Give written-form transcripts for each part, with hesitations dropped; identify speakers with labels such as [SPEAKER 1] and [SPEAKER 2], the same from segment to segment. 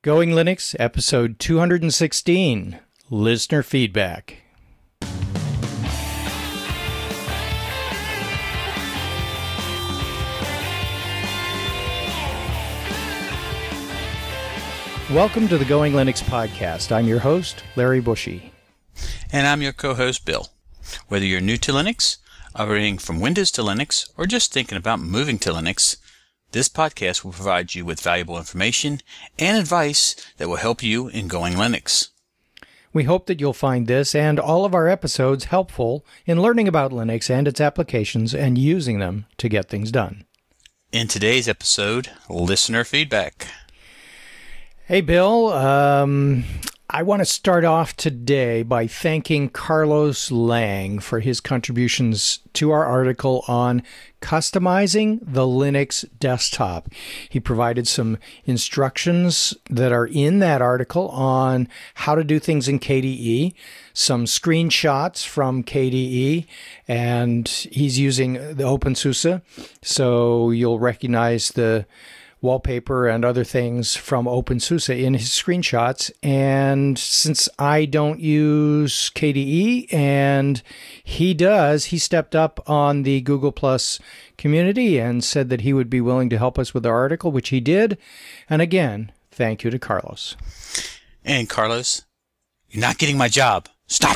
[SPEAKER 1] Going Linux, episode 216, listener feedback. Welcome to the Going Linux podcast. I'm your host, Larry Bushy.
[SPEAKER 2] And I'm your co-host, Bill. Whether you're new to Linux, operating from Windows to Linux, or just thinking about moving to Linux, this podcast will provide you with valuable information and advice that will help you in Going Linux.
[SPEAKER 1] We hope that you'll find this and all of our episodes helpful in learning about Linux and its applications and using them to get things done.
[SPEAKER 2] In today's episode, listener feedback.
[SPEAKER 1] Hey, Bill. I want to start off today by thanking Carlos Lang for his contributions to our article on customizing the Linux desktop. He provided some instructions that are in that article on how to do things in KDE, some screenshots from KDE, and he's using the OpenSUSE, so you'll recognize the wallpaper and other things from OpenSUSE in his screenshots. And since I don't use KDE and he does, he stepped up on the Google Plus community and said that he would be willing to help us with the article, which he did. And again, thank you to Carlos.
[SPEAKER 2] And Carlos, you're not getting my job. Stop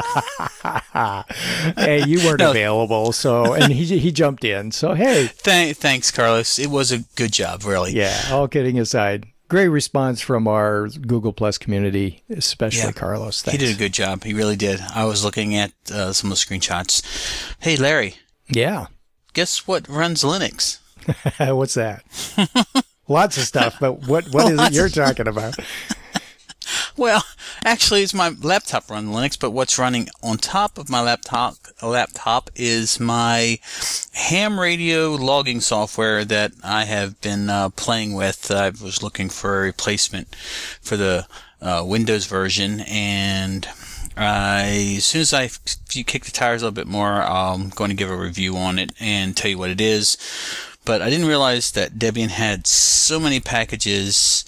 [SPEAKER 2] it.
[SPEAKER 1] Hey, you weren't available, and he jumped in. So, hey.
[SPEAKER 2] Thanks, Carlos. It was a good job, really.
[SPEAKER 1] Yeah, all kidding aside. Great response from our Google Plus community, especially Carlos. Thanks.
[SPEAKER 2] He did a good job. He really did. I was looking at some of the screenshots. Hey, Larry.
[SPEAKER 1] Yeah.
[SPEAKER 2] Guess what runs Linux?
[SPEAKER 1] What's that? Lots of stuff, but what is it you're talking about?
[SPEAKER 2] Well, actually, it's my laptop running Linux, but what's running on top of my laptop is my ham radio logging software that I have been playing with. I was looking for a replacement for the Windows version, and as soon as you kick the tires a little bit more, I'm going to give a review on it and tell you what it is. But I didn't realize that Debian had so many packages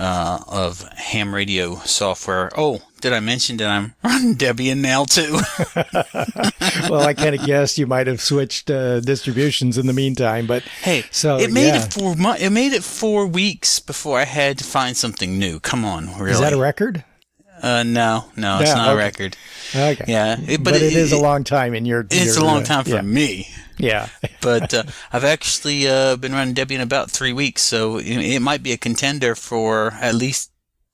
[SPEAKER 2] of ham radio software. Oh, did I mention that I'm running Debian now too?
[SPEAKER 1] Well, I kind of guessed you might have switched distributions in the meantime, but
[SPEAKER 2] hey,
[SPEAKER 1] so
[SPEAKER 2] it made it 4 weeks before I had to find something new. Come on, really?
[SPEAKER 1] Is that a record?
[SPEAKER 2] No, it's not a record.
[SPEAKER 1] Okay.
[SPEAKER 2] Yeah,
[SPEAKER 1] but it is a long time in your.
[SPEAKER 2] It's a long time for me.
[SPEAKER 1] Yeah.
[SPEAKER 2] But I've actually been running Debian about 3 weeks, so it might be a contender for at least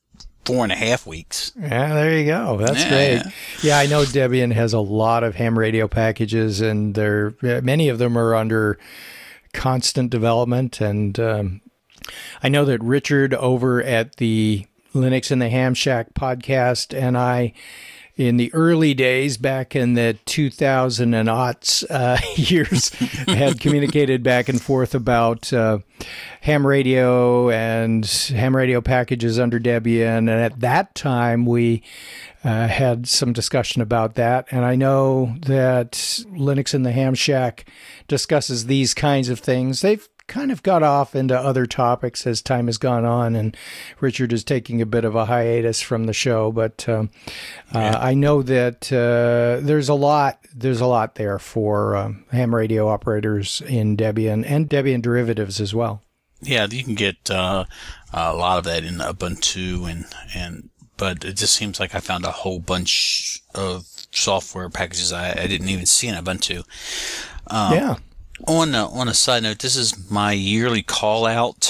[SPEAKER 2] 4.5 weeks.
[SPEAKER 1] Yeah, there you go. That's great. Yeah, I know Debian has a lot of ham radio packages, and many of them are under constant development. And I know that Richard over at the Linux in the Ham Shack podcast and I, in the early days, back in the 2000 and aughts years, had communicated back and forth about ham radio and ham radio packages under Debian. And at that time, we had some discussion about that. And I know that Linux in the Ham Shack discusses these kinds of things. They've kind of got off into other topics as time has gone on, and Richard is taking a bit of a hiatus from the show, but I know that there's a lot there for ham radio operators in Debian and Debian derivatives as well.
[SPEAKER 2] Yeah, you can get a lot of that in Ubuntu, but it just seems like I found a whole bunch of software packages I didn't even see in Ubuntu.
[SPEAKER 1] Yeah.
[SPEAKER 2] On a side note, this is my yearly call out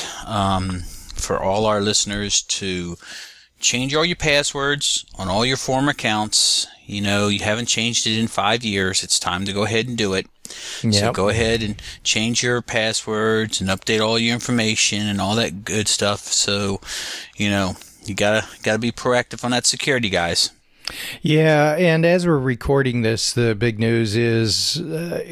[SPEAKER 2] for all our listeners to change all your passwords on all your former accounts. You haven't changed it in 5 years. It's time to go ahead and do it. Yep. So go ahead and change your passwords and update all your information and all that good stuff. So, you gotta be proactive on that security, guys.
[SPEAKER 1] Yeah, and as we're recording this, the big news is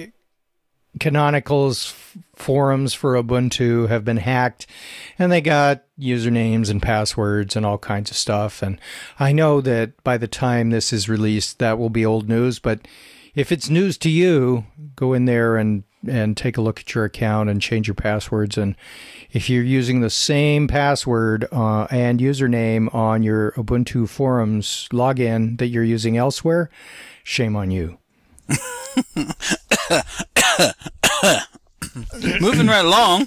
[SPEAKER 1] Canonical's forums for Ubuntu have been hacked, and they got usernames and passwords and all kinds of stuff. And I know that by the time this is released, that will be old news, but if it's news to you, go in there and and take a look at your account and change your passwords. And if you're using the same password and username on your Ubuntu forums login that you're using elsewhere, shame on you.
[SPEAKER 2] Moving right along.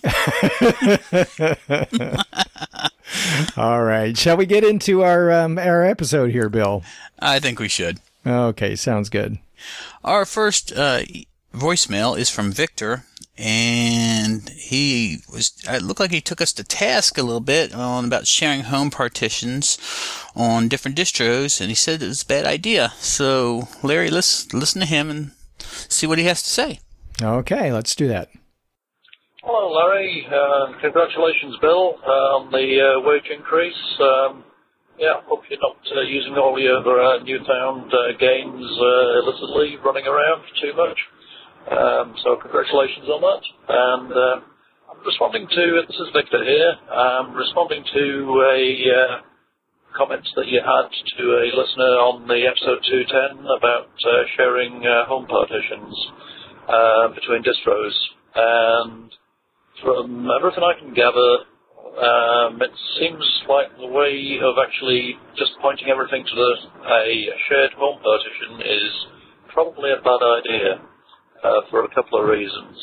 [SPEAKER 1] All right. Shall we get into our episode here, Bill?
[SPEAKER 2] I think we should.
[SPEAKER 1] Okay, sounds good.
[SPEAKER 2] Our first voicemail is from Victor, and it looked like he took us to task a little bit on about sharing home partitions on different distros, and he said it was a bad idea. So, Larry, let's listen to him and see what he has to say.
[SPEAKER 1] Okay, let's do that.
[SPEAKER 3] Hello, Larry. Congratulations, Bill, on the wage increase. Hope you're not using all your newfound gains illicitly, running around too much. So congratulations on that. And I'm responding to, this is Victor here, responding to a comment that you had to a listener on the episode 210 about sharing home partitions between distros. And from everything I can gather, it seems like the way of actually just pointing everything to a shared home partition is probably a bad idea for a couple of reasons.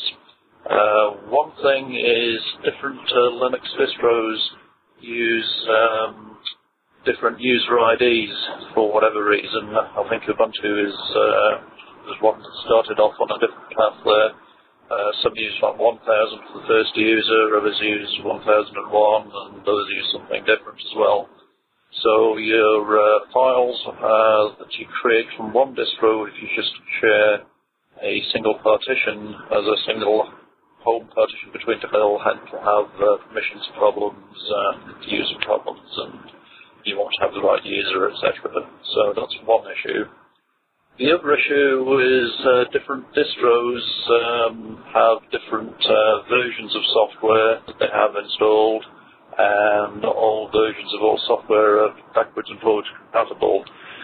[SPEAKER 3] One thing is different Linux distros use different user IDs for whatever reason. I think Ubuntu is one that started off on a different path there. Some use like 1000 for the first user, others use 1001, and others use something different as well. So your files that you create from one distro, if you just share a single partition as a single home partition between them, they'll have permissions problems, user problems, and you won't have the right user, etc. So that's one issue. The other issue is different distros have different versions of software that they have installed, and not all versions of all software are backwards and forwards compatible.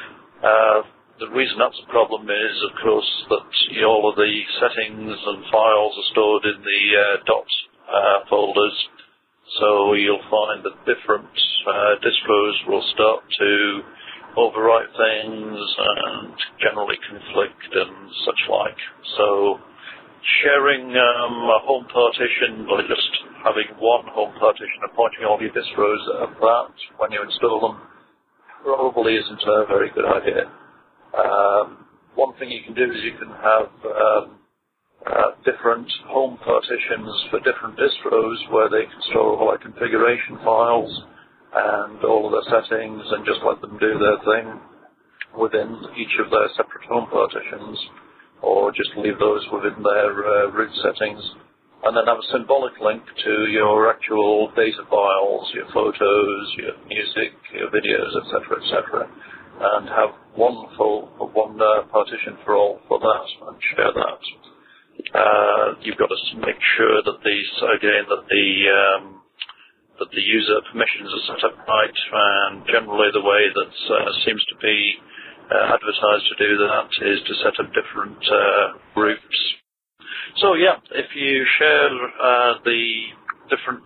[SPEAKER 3] The reason that's a problem is, of course, that all of the settings and files are stored in the folders, so you'll find that different distros will start to overwrite things and generally conflict and such like. So sharing a home partition, or just having one home partition and pointing all your distros at that when you install them, probably isn't a very good idea. One thing you can do is you can have different home partitions for different distros where they can store all their configuration files and all of their settings, and just let them do their thing within each of their separate home partitions, or just leave those within their root settings, and then have a symbolic link to your actual data files, your photos, your music, your videos, etc., and have one partition for all for that, and share that. You've got to make sure that the user permissions are set up right, and generally the way that seems to be advertised to do that is to set up different groups. So if you share the different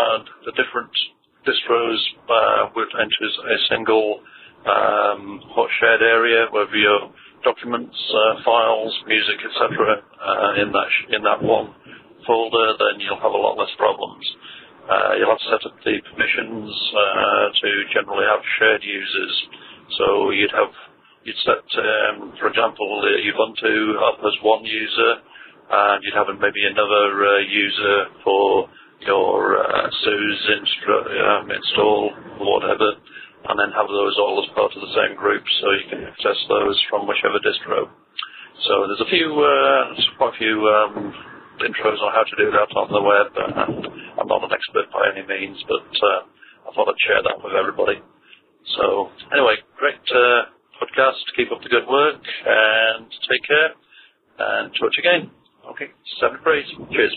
[SPEAKER 3] distros into a single shared area, whether your documents, files, music, etc., in that one folder, then you'll have a lot less problems. You'll have to set up the permissions to generally have shared users. So you'd set, for example, Ubuntu up as one user, and you'd have maybe another user for your SUSE install or whatever, and then have those all as part of the same group, so you can access those from whichever distro. So there's quite a few intros on how to do that on the web, and I'm not an expert by any means, but I thought I'd share that with everybody. So anyway, great podcast. Keep up the good work, and take care, and talk to you again. Okay, 7 praise. Cheers.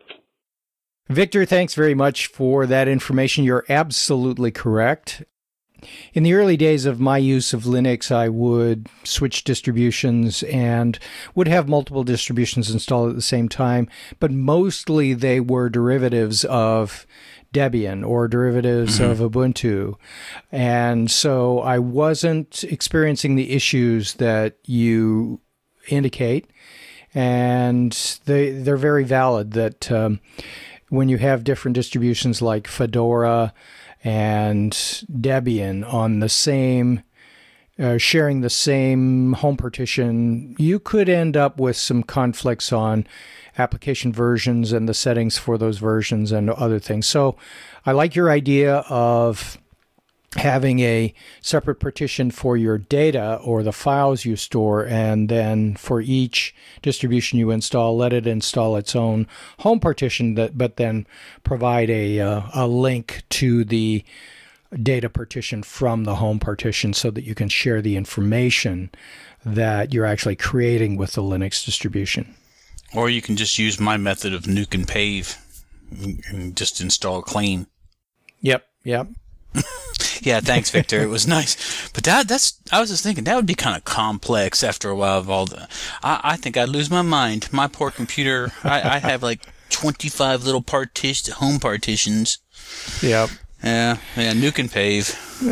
[SPEAKER 1] Victor, thanks very much for that information. You're absolutely correct. in the early days of my use of Linux, I would switch distributions and would have multiple distributions installed at the same time, but mostly they were derivatives of Debian or derivatives of Ubuntu. And so I wasn't experiencing the issues that you indicate. And they're very valid that when you have different distributions like Fedora and Debian on the same, sharing the same home partition, you could end up with some conflicts on application versions and the settings for those versions and other things. So I like your idea of having a separate partition for your data or the files you store, and then for each distribution you install, let it install its own home partition, but then provide a link to the data partition from the home partition so that you can share the information that you're actually creating with the Linux distribution.
[SPEAKER 2] Or you can just use my method of nuke and pave and just install clean.
[SPEAKER 1] Yep.
[SPEAKER 2] Yeah, thanks, Victor. It was nice. But I was just thinking, that would be kind of complex after a while of all the... I think I'd lose my mind. My poor computer, I have like 25 little home partitions.
[SPEAKER 1] Yep.
[SPEAKER 2] Yeah, nuke and pave.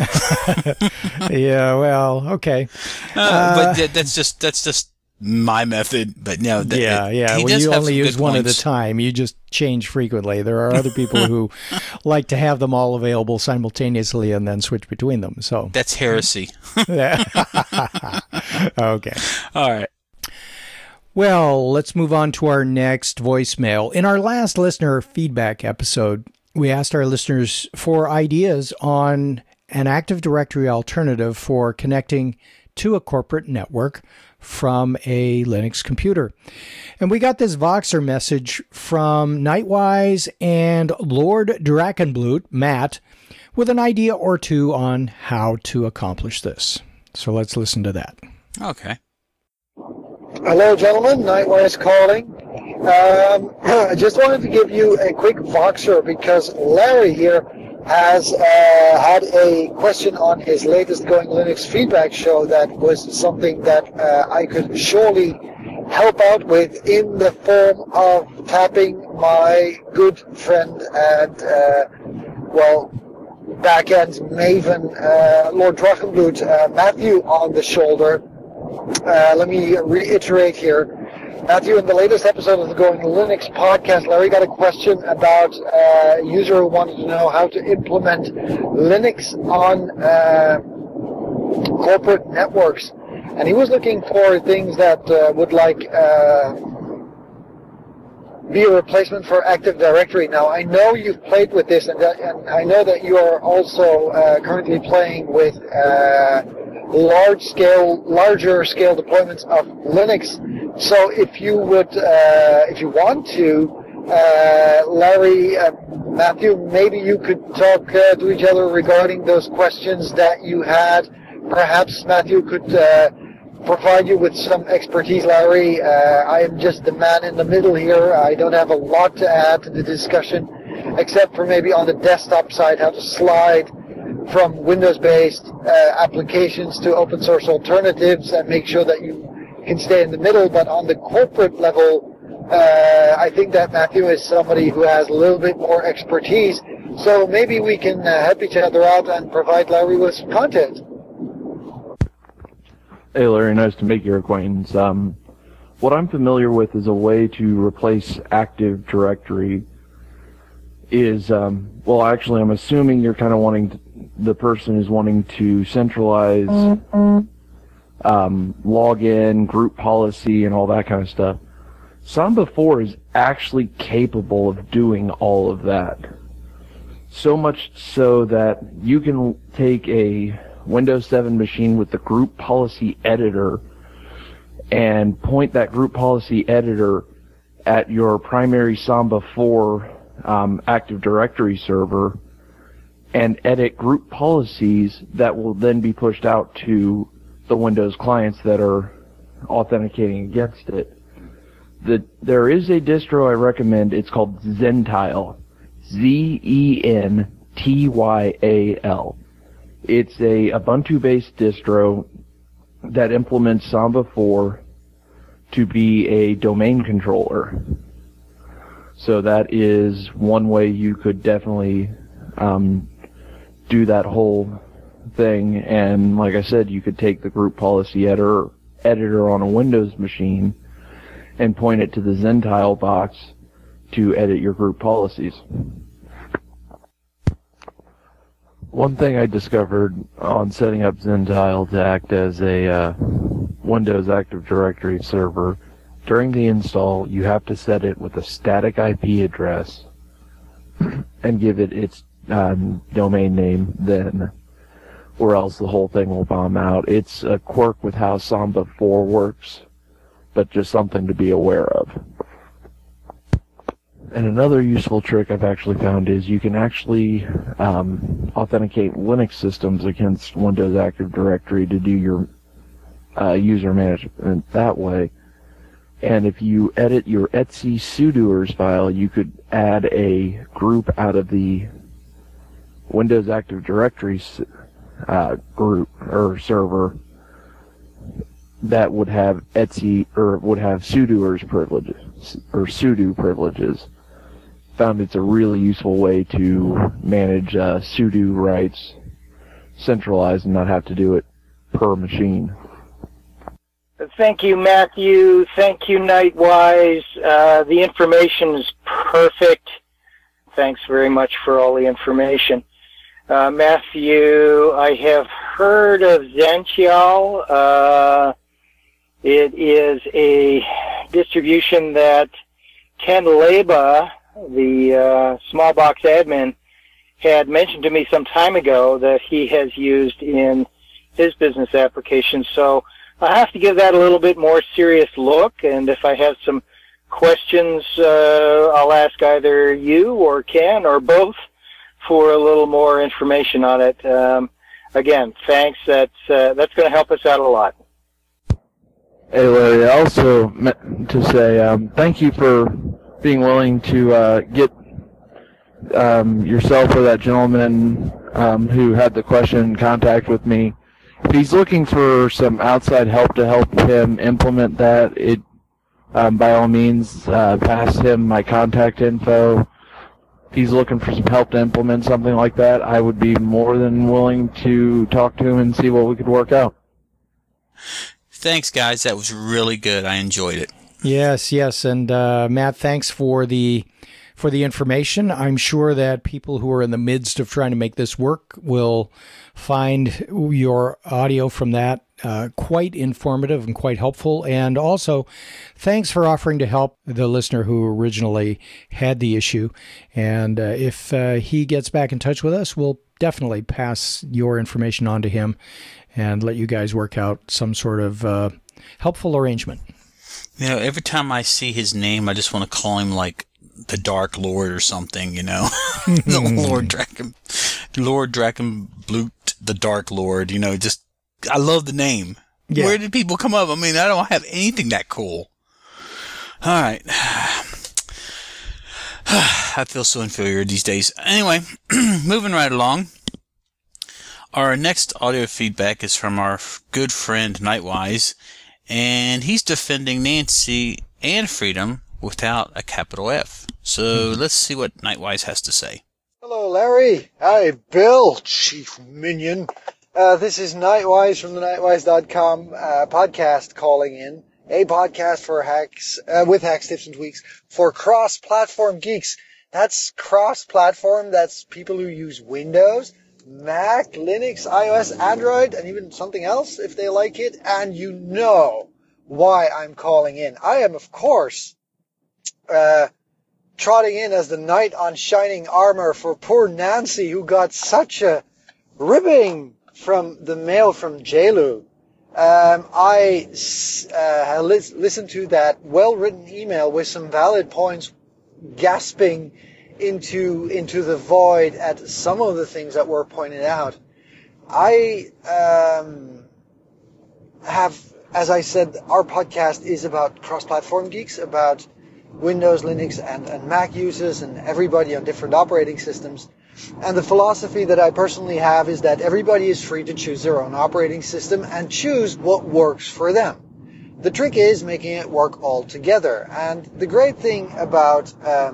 [SPEAKER 1] Yeah, well, okay.
[SPEAKER 2] But that's just my method, but no.
[SPEAKER 1] When you only use one at a time, you just change frequently. There are other people who like to have them all available simultaneously and then switch between them. So
[SPEAKER 2] that's heresy.
[SPEAKER 1] Okay.
[SPEAKER 2] All right.
[SPEAKER 1] Well, let's move on to our next voicemail. In our last listener feedback episode, we asked our listeners for ideas on an Active Directory alternative for connecting to a corporate network from a Linux computer. And we got this Voxer message from Nightwise and Lord Drakenblut, Matt, with an idea or two on how to accomplish this. So let's listen to that.
[SPEAKER 2] Okay.
[SPEAKER 4] Hello, gentlemen. Nightwise calling. I just wanted to give you a quick Voxer because Larry here has had a question on his latest Going Linux feedback show that was something that I could surely help out with in the form of tapping my good friend and, back-end maven, Lord Drachenblut, Matthew, on the shoulder. Let me reiterate here. Matthew, in the latest episode of the Going Linux podcast, Larry got a question about a user who wanted to know how to implement Linux on corporate networks. And he was looking for things that would be a replacement for Active Directory. Now, I know you've played with this, and I know that you are also currently playing with larger scale deployments of Linux. So if you would, if you want to, Larry, Matthew, maybe you could talk to each other regarding those questions that you had. Perhaps Matthew could provide you with some expertise, Larry. I am just the man in the middle here. I don't have a lot to add to the discussion, except for maybe on the desktop side, how to slide from Windows-based applications to open source alternatives and make sure that you can stay in the middle. But on the corporate level, I think that Matthew is somebody who has a little bit more expertise. So maybe we can help each other out and provide Larry with some content.
[SPEAKER 5] Hey Larry, nice to make your acquaintance. What I'm familiar with is a way to replace Active Directory is, actually I'm assuming you're kind of the person is wanting to centralize login, group policy, and all that kind of stuff. Samba 4 is actually capable of doing all of that. So much so that you can take a Windows 7 machine with the group policy editor and point that group policy editor at your primary Samba 4 Active Directory server and edit group policies that will then be pushed out to the Windows clients that are authenticating against it. There is a distro I recommend. It's called Zentile. Zentyal. It's a Ubuntu-based distro that implements Samba 4 to be a domain controller. So that is one way you could definitely do that whole thing. And like I said, you could take the group policy editor on a Windows machine and point it to the Zentile box to edit your group policies. One thing I discovered on setting up Zentile to act as a Windows Active Directory server, during the install, you have to set it with a static IP address and give it its domain name then, or else the whole thing will bomb out. It's a quirk with how Samba 4 works, but just something to be aware of. And another useful trick I've actually found is you can actually authenticate Linux systems against Windows Active Directory to do your user management that way. And if you edit your etc sudoers file, you could add a group out of the Windows Active Directory group or server that would have etc or would have sudoers privileges or sudo privileges. Found it's a really useful way to manage sudo rights centralized and not have to do it per machine.
[SPEAKER 6] Thank you, Matthew. Thank you, Nightwise. The information is perfect. Thanks very much for all the information. Matthew, I have heard of Zential. It is a distribution that Ken Leba, the small box admin, had mentioned to me some time ago that he has used in his business applications. So I'll have to give that a little bit more serious look, and if I have some questions, I'll ask either you or Ken or both for a little more information on it. Again, thanks. That's going to help us out a lot.
[SPEAKER 5] Hey, Larry, I also meant to say thank you for being willing to get yourself or that gentleman who had the question in contact with me. If he's looking for some outside help to help him implement that, by all means, pass him my contact info. If he's looking for some help to implement something like that, I would be more than willing to talk to him and see what we could work out.
[SPEAKER 2] Thanks, guys. That was really good. I enjoyed it.
[SPEAKER 1] Yes, and Matt, thanks for the information. I'm sure that people who are in the midst of trying to make this work will find your audio from that quite informative and quite helpful. And also, thanks for offering to help the listener who originally had the issue. And if he gets back in touch with us, we'll definitely pass your information on to him and let you guys work out some sort of helpful arrangement.
[SPEAKER 2] You know, every time I see his name, I just want to call him like the Dark Lord or something, you know. Lord Drakenblut, the Dark Lord, you know, just, I love the name. Yeah. Where did people come up? I mean, I don't have anything that cool. All right. I feel so inferior these days. Anyway, moving right along. Our next audio feedback is from our good friend Nightwise, and he's defending Nancy and freedom without a capital F. So let's see what Nightwise has to say.
[SPEAKER 4] Hello, Larry. Hi, Bill, Chief Minion. This is Nightwise from the Nightwise.com podcast calling in. A podcast for hacks, with hacks, tips, and tweaks for cross-platform geeks. That's cross-platform. That's people who use Windows, Mac, Linux, iOS, Android, and even something else if they like it. And you know why I'm calling in. I am, of course, trotting in as the knight on shining armor for poor Nancy, who got such a ribbing from the mail from JLU. I listened to that well-written email with some valid points, gasping into the void at some of the things that were pointed out. I have, as I said, our podcast is about cross-platform geeks, about Windows, Linux, and Mac users, and everybody on different operating systems. And the philosophy that I personally have is that everybody is free to choose their own operating system and choose what works for them. The trick is making it work all together. And the great thing about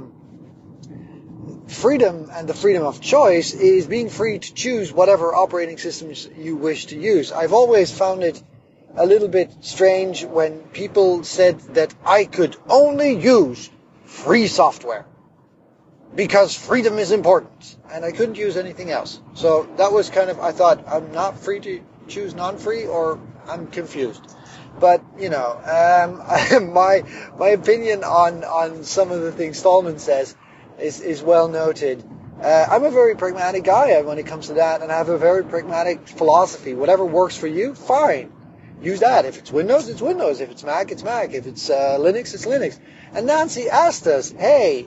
[SPEAKER 4] freedom and the freedom of choice is being free to choose whatever operating systems you wish to use. I've always found it a little bit strange when people said that I could only use free software because freedom is important, and I couldn't use anything else. So that was kind of, I thought, I'm not free to choose non-free, or I'm confused. But, you know, my opinion on some of the things Stallman says is well noted. I'm a very pragmatic guy when it comes to that, and I have a very pragmatic philosophy. Whatever works for you, fine. Use that. If it's Windows, it's Windows. If it's Mac, it's Mac. If it's Linux, it's Linux. And Nancy asked us, hey,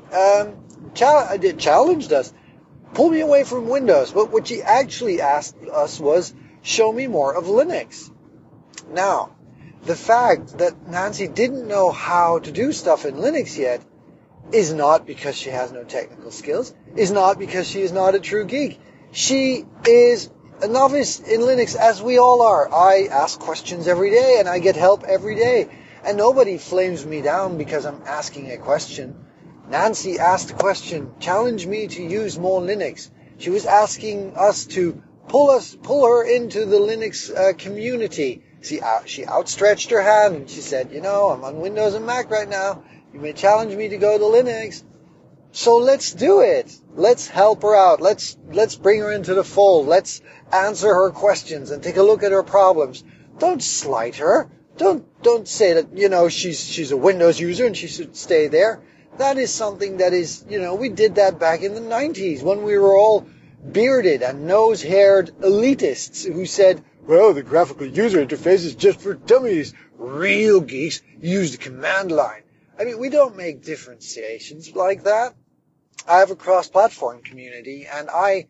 [SPEAKER 4] challenged us, pull me away from Windows. But what she actually asked us was, show me more of Linux. Now, the fact that Nancy didn't know how to do stuff in Linux yet is not because she has no technical skills, is not because she is not a true geek. She is a novice in Linux, as we all are. I ask questions every day, and I get help every day. And nobody flames me down because I'm asking a question. Nancy asked a question, challenge me to use more Linux. She was asking us to pull her into the Linux community. She outstretched her hand and she said, you know, I'm on Windows and Mac right now. You may challenge me to go to Linux. So let's do it. Let's help her out. Let's bring her into the fold. Let's answer her questions and take a look at her problems. Don't slight her. Don't say that, you know, she's a Windows user and she should stay there. That is something that is, you know, we did that back in the 90s when we were all bearded and nose-haired elitists who said, well, the graphical user interface is just for dummies. Real geeks use the command line. I mean, we don't make differentiations like that. I have a cross-platform community, and I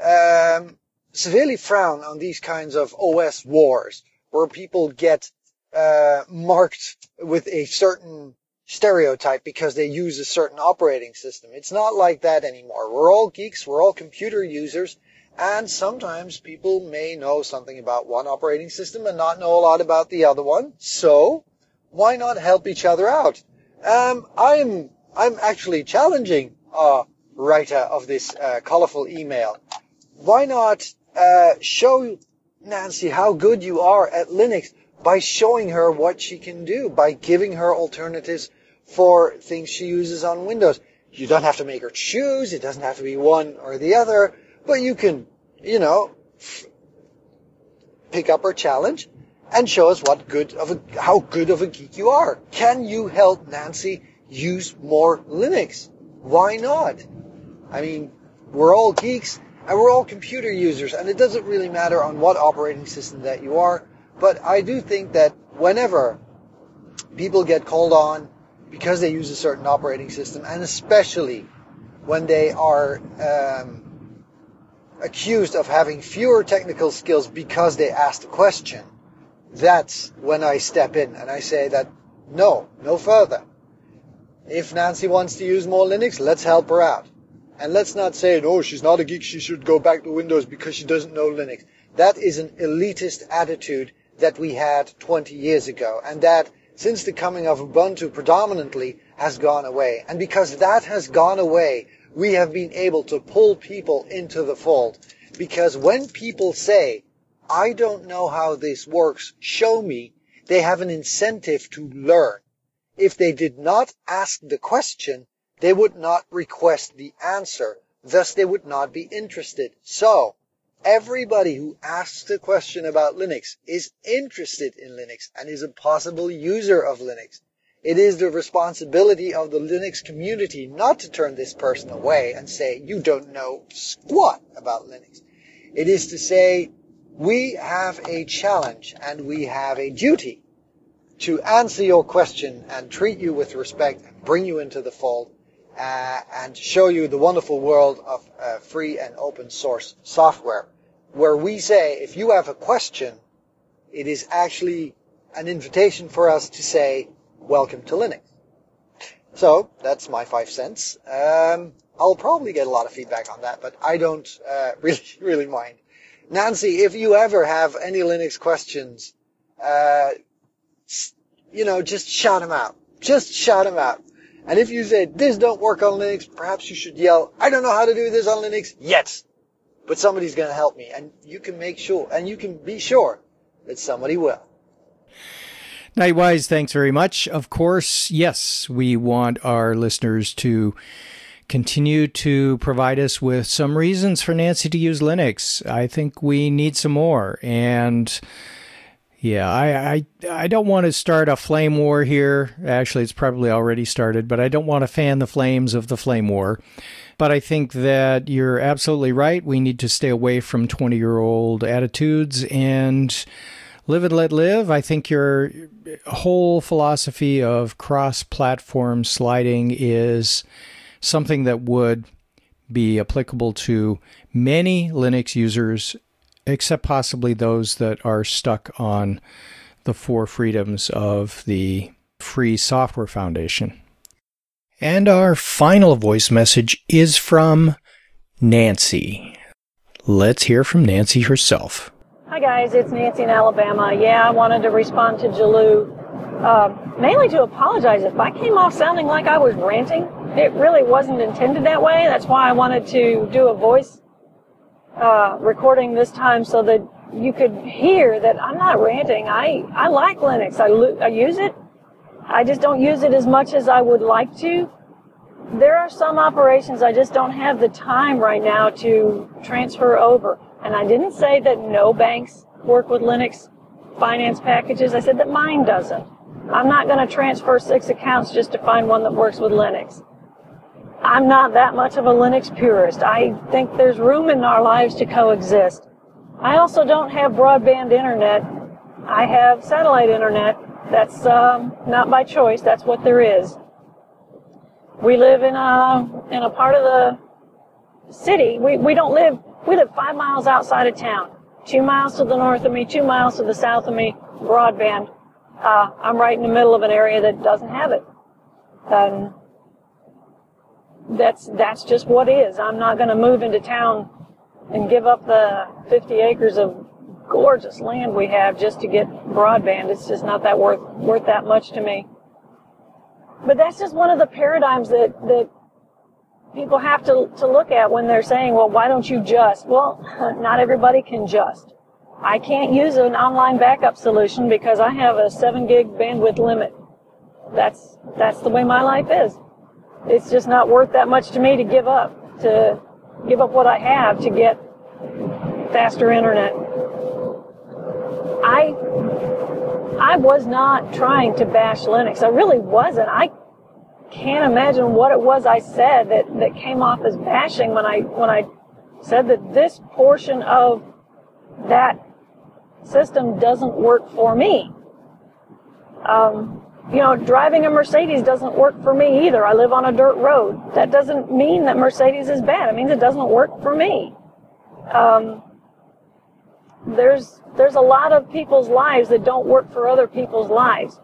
[SPEAKER 4] severely frown on these kinds of OS wars where people get marked with a certain stereotype because they use a certain operating system. It's not like that anymore. We're all geeks, we're all computer users, and sometimes people may know something about one operating system and not know a lot about the other one. So why not help each other out? I'm actually challenging writer of this colorful email. Why not show Nancy how good you are at Linux by showing her what she can do, by giving her alternatives for things she uses on Windows. You don't have to make her choose. It doesn't have to be one or the other, but you can, you know, pick up her challenge and show us how good of a geek you are. Can you help Nancy use more Linux? Why not? I mean, we're all geeks and we're all computer users, and it doesn't really matter on what operating system that you are. But I do think that whenever people get called on because they use a certain operating system, and especially when they are accused of having fewer technical skills because they asked a question, that's when I step in and I say that no further. If Nancy wants to use more Linux, let's help her out. And let's not say, no, she's not a geek, she should go back to Windows because she doesn't know Linux. That is an elitist attitude that we had 20 years ago, and that since the coming of Ubuntu predominantly has gone away. And because that has gone away, we have been able to pull people into the fold. Because when people say, I don't know how this works, show me, they have an incentive to learn. If they did not ask the question, they would not request the answer. Thus, they would not be interested. So, everybody who asks a question about Linux is interested in Linux and is a possible user of Linux. It is the responsibility of the Linux community not to turn this person away and say, you don't know squat about Linux. It is to say, we have a challenge and we have a duty to answer your question and treat you with respect and bring you into the fold and show you the wonderful world of free and open source software, where we say, if you have a question, it is actually an invitation for us to say, welcome to Linux. So, that's my 5 cents. I'll probably get a lot of feedback on that, but I don't really mind. Nancy, if you ever have any Linux questions, just shout them out. Just shout them out. And if you say, this don't work on Linux, perhaps you should yell, I don't know how to do this on Linux yet. But somebody's going to help me. And you can be sure that somebody will.
[SPEAKER 1] Nightwise, thanks very much. Of course, yes, we want our listeners to continue to provide us with some reasons for Nancy to use Linux. I think we need some more. And yeah, I don't want to start a flame war here. Actually, it's probably already started, but I don't want to fan the flames of the flame war. But I think that you're absolutely right. We need to stay away from 20-year-old attitudes and live and let live. I think your whole philosophy of cross-platform sliding is something that would be applicable to many Linux users, except possibly those that are stuck on the 4 freedoms of the Free Software Foundation. And our final voice message is from Nancy. Let's hear from Nancy herself.
[SPEAKER 7] Hi guys, it's Nancy in Alabama. Yeah, I wanted to respond to Jalou, mainly to apologize if I came off sounding like I was ranting. It really wasn't intended that way. That's why I wanted to do a voice recording this time so that you could hear that I'm not ranting. I like Linux. I use it. I just don't use it as much as I would like to. There are some operations I just don't have the time right now to transfer over. And I didn't say that no banks work with Linux finance packages. I said that mine doesn't. I'm not going to transfer 6 accounts just to find one that works with Linux. I'm not that much of a Linux purist. I think there's room in our lives to coexist. I also don't have broadband internet. I have satellite internet. That's not by choice. That's what there is. We live in a part of the city. We live 5 miles outside of town. 2 miles to the north of me, 2 miles to the south of me, broadband. I'm right in the middle of an area that doesn't have it. That's just what is. I'm not going to move into town and give up the 50 acres of gorgeous land we have just to get broadband. It's just not that worth that much to me. But that's just one of the paradigms that people have to look at when they're saying, well, why don't you just? Well, not everybody can just. I can't use an online backup solution because I have a 7 gig bandwidth limit. That's the way my life is. It's just not worth that much to me to give up what I have to get faster internet. I was not trying to bash Linux. I really wasn't. I can't imagine what it was I said that came off as bashing when I said that this portion of that system doesn't work for me. Driving a Mercedes doesn't work for me either. I live on a dirt road. That doesn't mean that Mercedes is bad. It means it doesn't work for me. There's a lot of people's lives that don't work for other people's lives.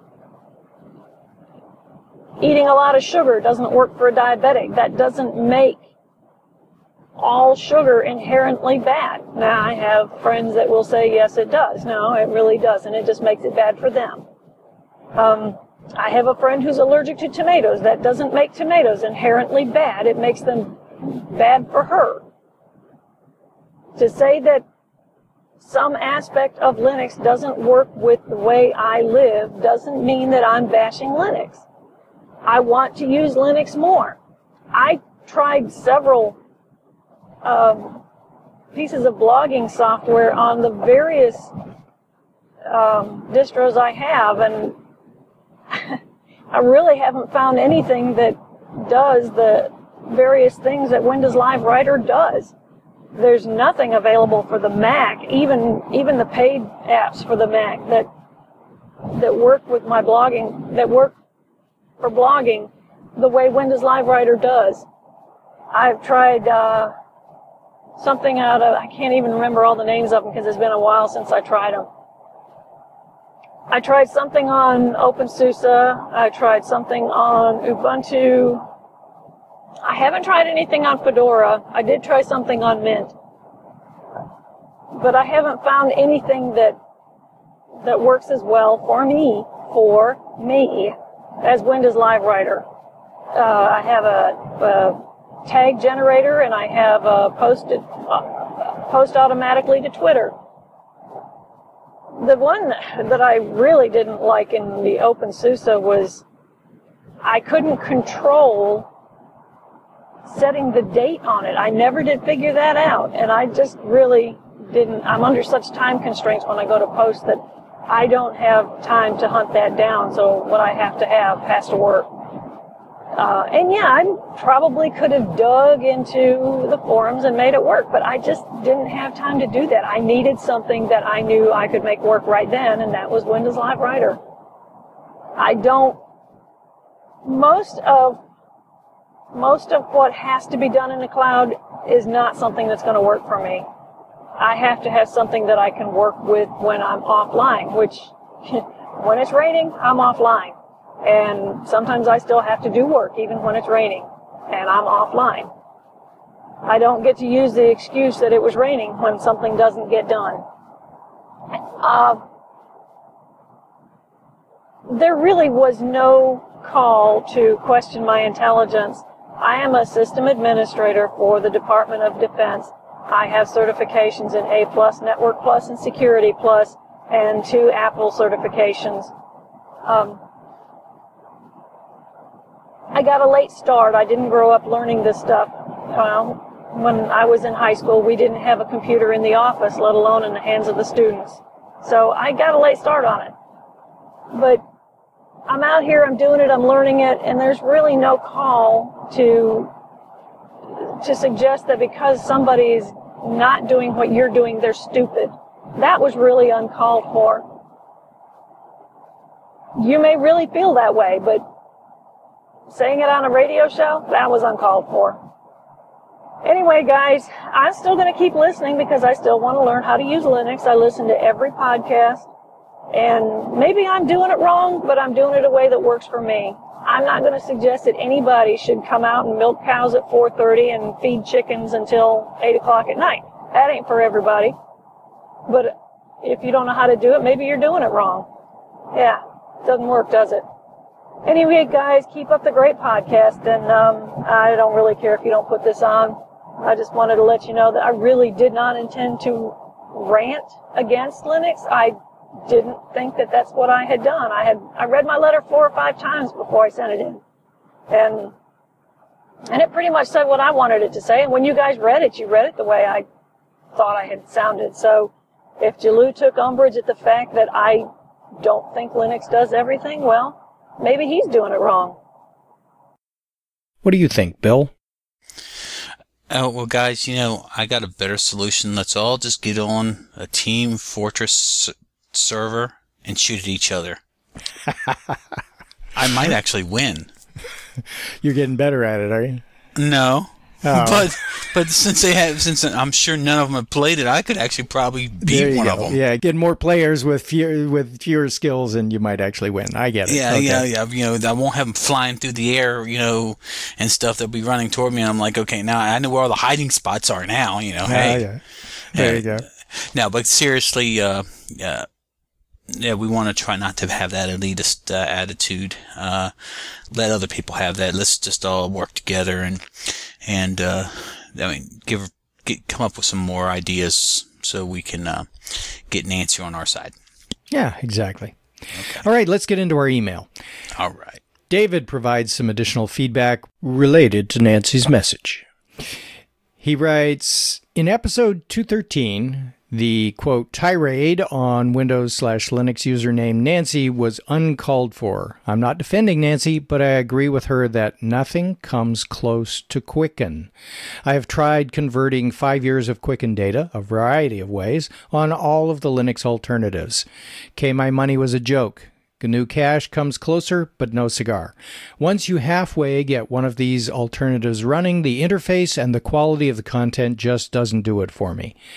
[SPEAKER 7] Eating a lot of sugar doesn't work for a diabetic. That doesn't make all sugar inherently bad. Now, I have friends that will say, yes, it does. No, it really doesn't. It just makes it bad for them. I have a friend who's allergic to tomatoes. That doesn't make tomatoes inherently bad. It makes them bad for her. To say that some aspect of Linux doesn't work with the way I live doesn't mean that I'm bashing Linux. I want to use Linux more. I tried several pieces of blogging software on the various distros I have, and I really haven't found anything that does the various things that Windows Live Writer does. There's nothing available for the Mac, even the paid apps for the Mac that work with my blogging, that work for blogging the way Windows Live Writer does. I've tried something out of, I can't even remember all the names of them because it's been a while since I tried them. I tried something on OpenSUSE. I tried something on Ubuntu. I haven't tried anything on Fedora. I did try something on Mint. But I haven't found anything that works as well for me as Windows Live Writer. I have a tag generator, and I have post automatically to Twitter. The one that I really didn't like in the OpenSUSE was I couldn't control setting the date on it. I never did figure that out, and I just really didn't. I'm under such time constraints when I go to post that I don't have time to hunt that down, so what I have to have has to work. And yeah, I probably could have dug into the forums and made it work, but I just didn't have time to do that. I needed something that I knew I could make work right then, and that was Windows Live Writer. Most of what has to be done in the cloud is not something that's going to work for me. I have to have something that I can work with when I'm offline, which when it's raining, I'm offline. And sometimes I still have to do work even when it's raining, and I'm offline. I don't get to use the excuse that it was raining when something doesn't get done. There really was no call to question my intelligence. I am a system administrator for the Department of Defense. I have certifications in A+, Network Plus, and Security Plus, and 2 Apple certifications. I got a late start. I didn't grow up learning this stuff. When I was in high school, we didn't have a computer in the office, let alone in the hands of the students. So I got a late start on it. But I'm out here, I'm doing it, I'm learning it, and there's really no call to suggest that because somebody's not doing what you're doing, they're stupid. That was really uncalled for. You may really feel that way, but saying it on a radio show, that was uncalled for. Anyway, guys, I'm still going to keep listening because I still want to learn how to use Linux. I listen to every podcast, and maybe I'm doing it wrong, but I'm doing it a way that works for me. I'm not going to suggest that anybody should come out and milk cows at 4:30 and feed chickens until 8 o'clock at night. That ain't for everybody. But if you don't know how to do it, maybe you're doing it wrong. Yeah, doesn't work, does it? Anyway, guys, keep up the great podcast, and I don't really care if you don't put this on. I just wanted to let you know that I really did not intend to rant against Linux. I didn't think that that's what I had done. I read my letter 4 or 5 times before I sent it in, and it pretty much said what I wanted it to say. And when you guys read it, you read it the way I thought I had sounded. So if Jalou took umbrage at the fact that I don't think Linux does everything, well, maybe he's doing it wrong.
[SPEAKER 1] What do you think, Bill?
[SPEAKER 2] Oh, well, guys, I got a better solution. Let's all just get on a Team Fortress server and shoot at each other. I might actually win.
[SPEAKER 1] You're getting better at it, are you?
[SPEAKER 2] No.
[SPEAKER 1] Oh.
[SPEAKER 2] But since I'm sure none of them have played it, I could actually probably beat one of them.
[SPEAKER 1] Yeah, get more players with fewer skills, and you might actually win. I get it.
[SPEAKER 2] Yeah,
[SPEAKER 1] okay.
[SPEAKER 2] yeah. I won't have them flying through the air, and stuff. They'll be running toward me, and I'm like, okay, now I know where all the hiding spots are now. Hey,
[SPEAKER 1] yeah. There you go.
[SPEAKER 2] No, but seriously, yeah, we want to try not to have that elitist attitude. Let other people have that. Let's just all work together and come up with some more ideas so we can get Nancy on our side.
[SPEAKER 1] Yeah, exactly.
[SPEAKER 2] Okay.
[SPEAKER 1] All right, let's get into our email.
[SPEAKER 2] All right.
[SPEAKER 1] David provides some additional feedback related to Nancy's message. He writes, in episode 213, the, quote, tirade on Windows/Linux username Nancy was uncalled for. I'm not defending Nancy, but I agree with her that nothing comes close to Quicken. I have tried converting 5 years of Quicken data, a variety of ways, on all of the Linux alternatives. My money was a joke. GNU Cache comes closer, but no cigar. Once you halfway get one of these alternatives running, the interface and the quality of the content just doesn't do it for me.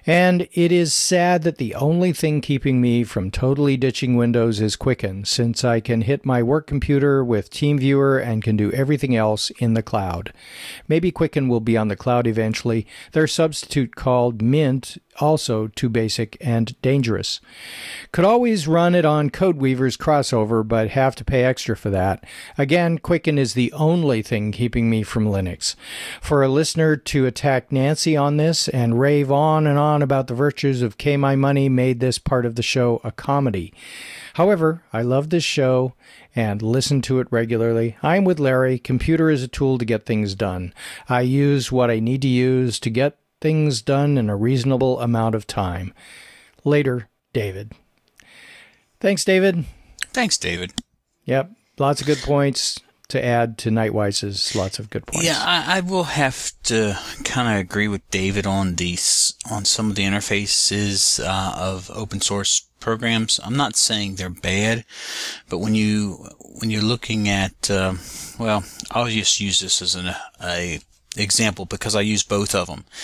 [SPEAKER 1] And it is sad that the only thing keeping me from totally ditching Windows is Quicken, since I can hit my work computer with TeamViewer and can do everything else in the cloud. Maybe Quicken will be on the cloud eventually. Their substitute called Mint also too basic and dangerous. Could always run it on CodeWeaver's crossover, but have to pay extra for that. Again, Quicken is the only thing keeping me from Linux. For a listener to attack Nancy on this and rave on and on about the virtues of KMyMoney made this part of the show a comedy. However, I love this show and listen to it regularly. I'm with Larry. Computer is a tool to get things done. I use what I need to use to get things done in a reasonable amount of time. Later, David. Thanks, David.
[SPEAKER 2] Thanks, David.
[SPEAKER 1] Yep, lots of good points to add to Nightwise's lots of good points.
[SPEAKER 2] Yeah, I will have to kind of agree with David on some of the interfaces of open source programs. I'm not saying they're bad, but when you're looking at, well, I'll just use this as an example because I use both of them.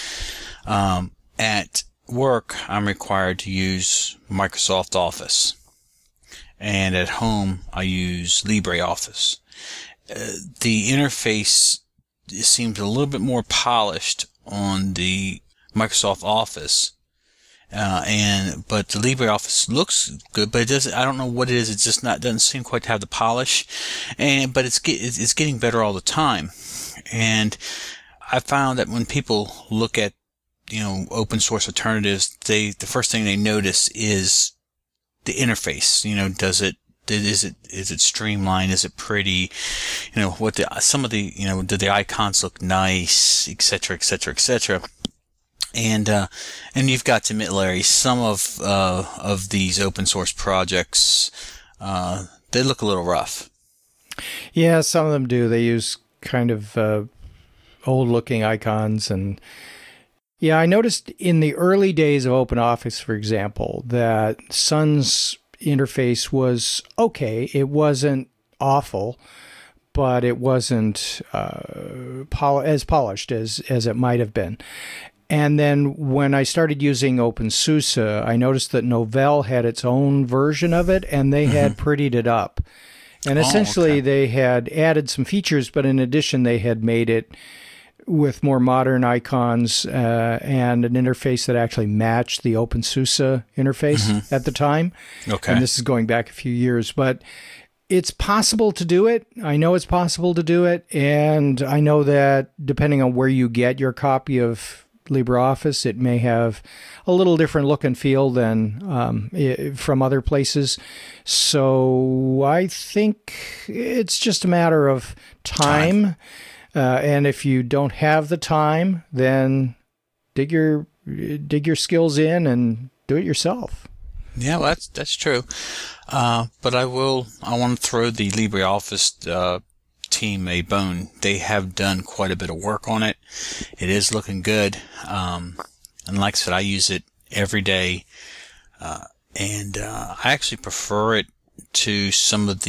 [SPEAKER 2] At work, I'm required to use Microsoft Office, and at home, I use LibreOffice. The interface seems a little bit more polished on the Microsoft Office, but the LibreOffice looks good, but it doesn't. I don't know what it is. It's just doesn't seem quite to have the polish, but it's getting better all the time. And I found that when people look at, open source alternatives, the first thing they notice is the interface. Is it streamlined? Is it pretty? Do the icons look nice, et cetera, et cetera, et cetera. And you've got to admit, Larry, some of these open source projects, they look a little rough.
[SPEAKER 1] Yeah, some of them do. They use kind of old-looking icons, and yeah, I noticed in the early days of OpenOffice, for example, that Sun's interface was okay. It wasn't awful, but it wasn't as polished as it might have been. And then when I started using OpenSUSE, I noticed that Novell had its own version of it, and they had prettied it up. And essentially, they had added some features, but in addition, they had made it with more modern icons and an interface that actually matched the OpenSUSE interface at the time.
[SPEAKER 2] Okay.
[SPEAKER 1] And this is going back a few years, but it's possible to do it. I know it's possible to do it, and I know that depending on where you get your copy of LibreOffice, it may have a little different look and feel than from other places. So I think it's just a matter of time. And if you don't have the time, then dig your skills in and do it yourself.
[SPEAKER 2] Yeah, well, that's true. But I want to throw the LibreOffice team a bone. They have done quite a bit of work on it. It is looking good. And like I said, I use it every day. And I actually prefer it to some of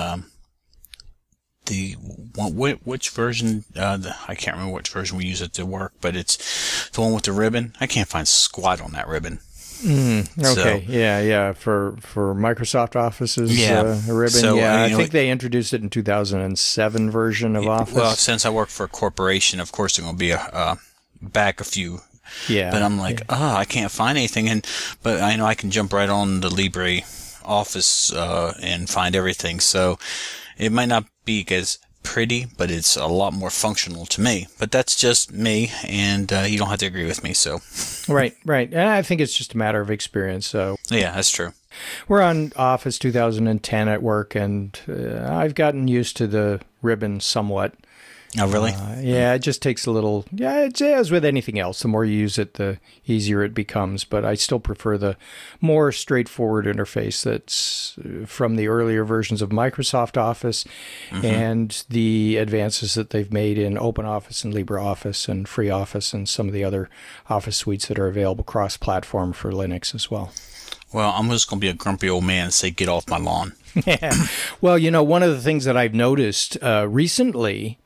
[SPEAKER 2] which version, I can't remember which version we use it to work, but it's the one with the ribbon. I can't find squat on that ribbon.
[SPEAKER 1] Okay. So, yeah. For Microsoft Office's ribbon. So, I think they introduced it in 2007 version of Office.
[SPEAKER 2] Well, since I work for a corporation, of course, they're going to be back a few.
[SPEAKER 1] Yeah.
[SPEAKER 2] But I'm like, I can't find anything. But I know I can jump right on the LibreOffice and find everything. So it might not be as pretty, but it's a lot more functional to me. But that's just me, and you don't have to agree with me. So,
[SPEAKER 1] right. And I think it's just a matter of experience. So
[SPEAKER 2] yeah, that's true.
[SPEAKER 1] We're on Office 2010 at work, and I've gotten used to the ribbon somewhat.
[SPEAKER 2] Oh, really?
[SPEAKER 1] Yeah, it just takes a little... Yeah, it's as with anything else. The more you use it, the easier it becomes. But I still prefer the more straightforward interface that's from the earlier versions of Microsoft Office and the advances that they've made in OpenOffice and LibreOffice and FreeOffice and some of the other Office suites that are available cross-platform for Linux as well.
[SPEAKER 2] Well, I'm just going to be a grumpy old man and say, get off my lawn.
[SPEAKER 1] Yeah. Well, one of the things that I've noticed recently...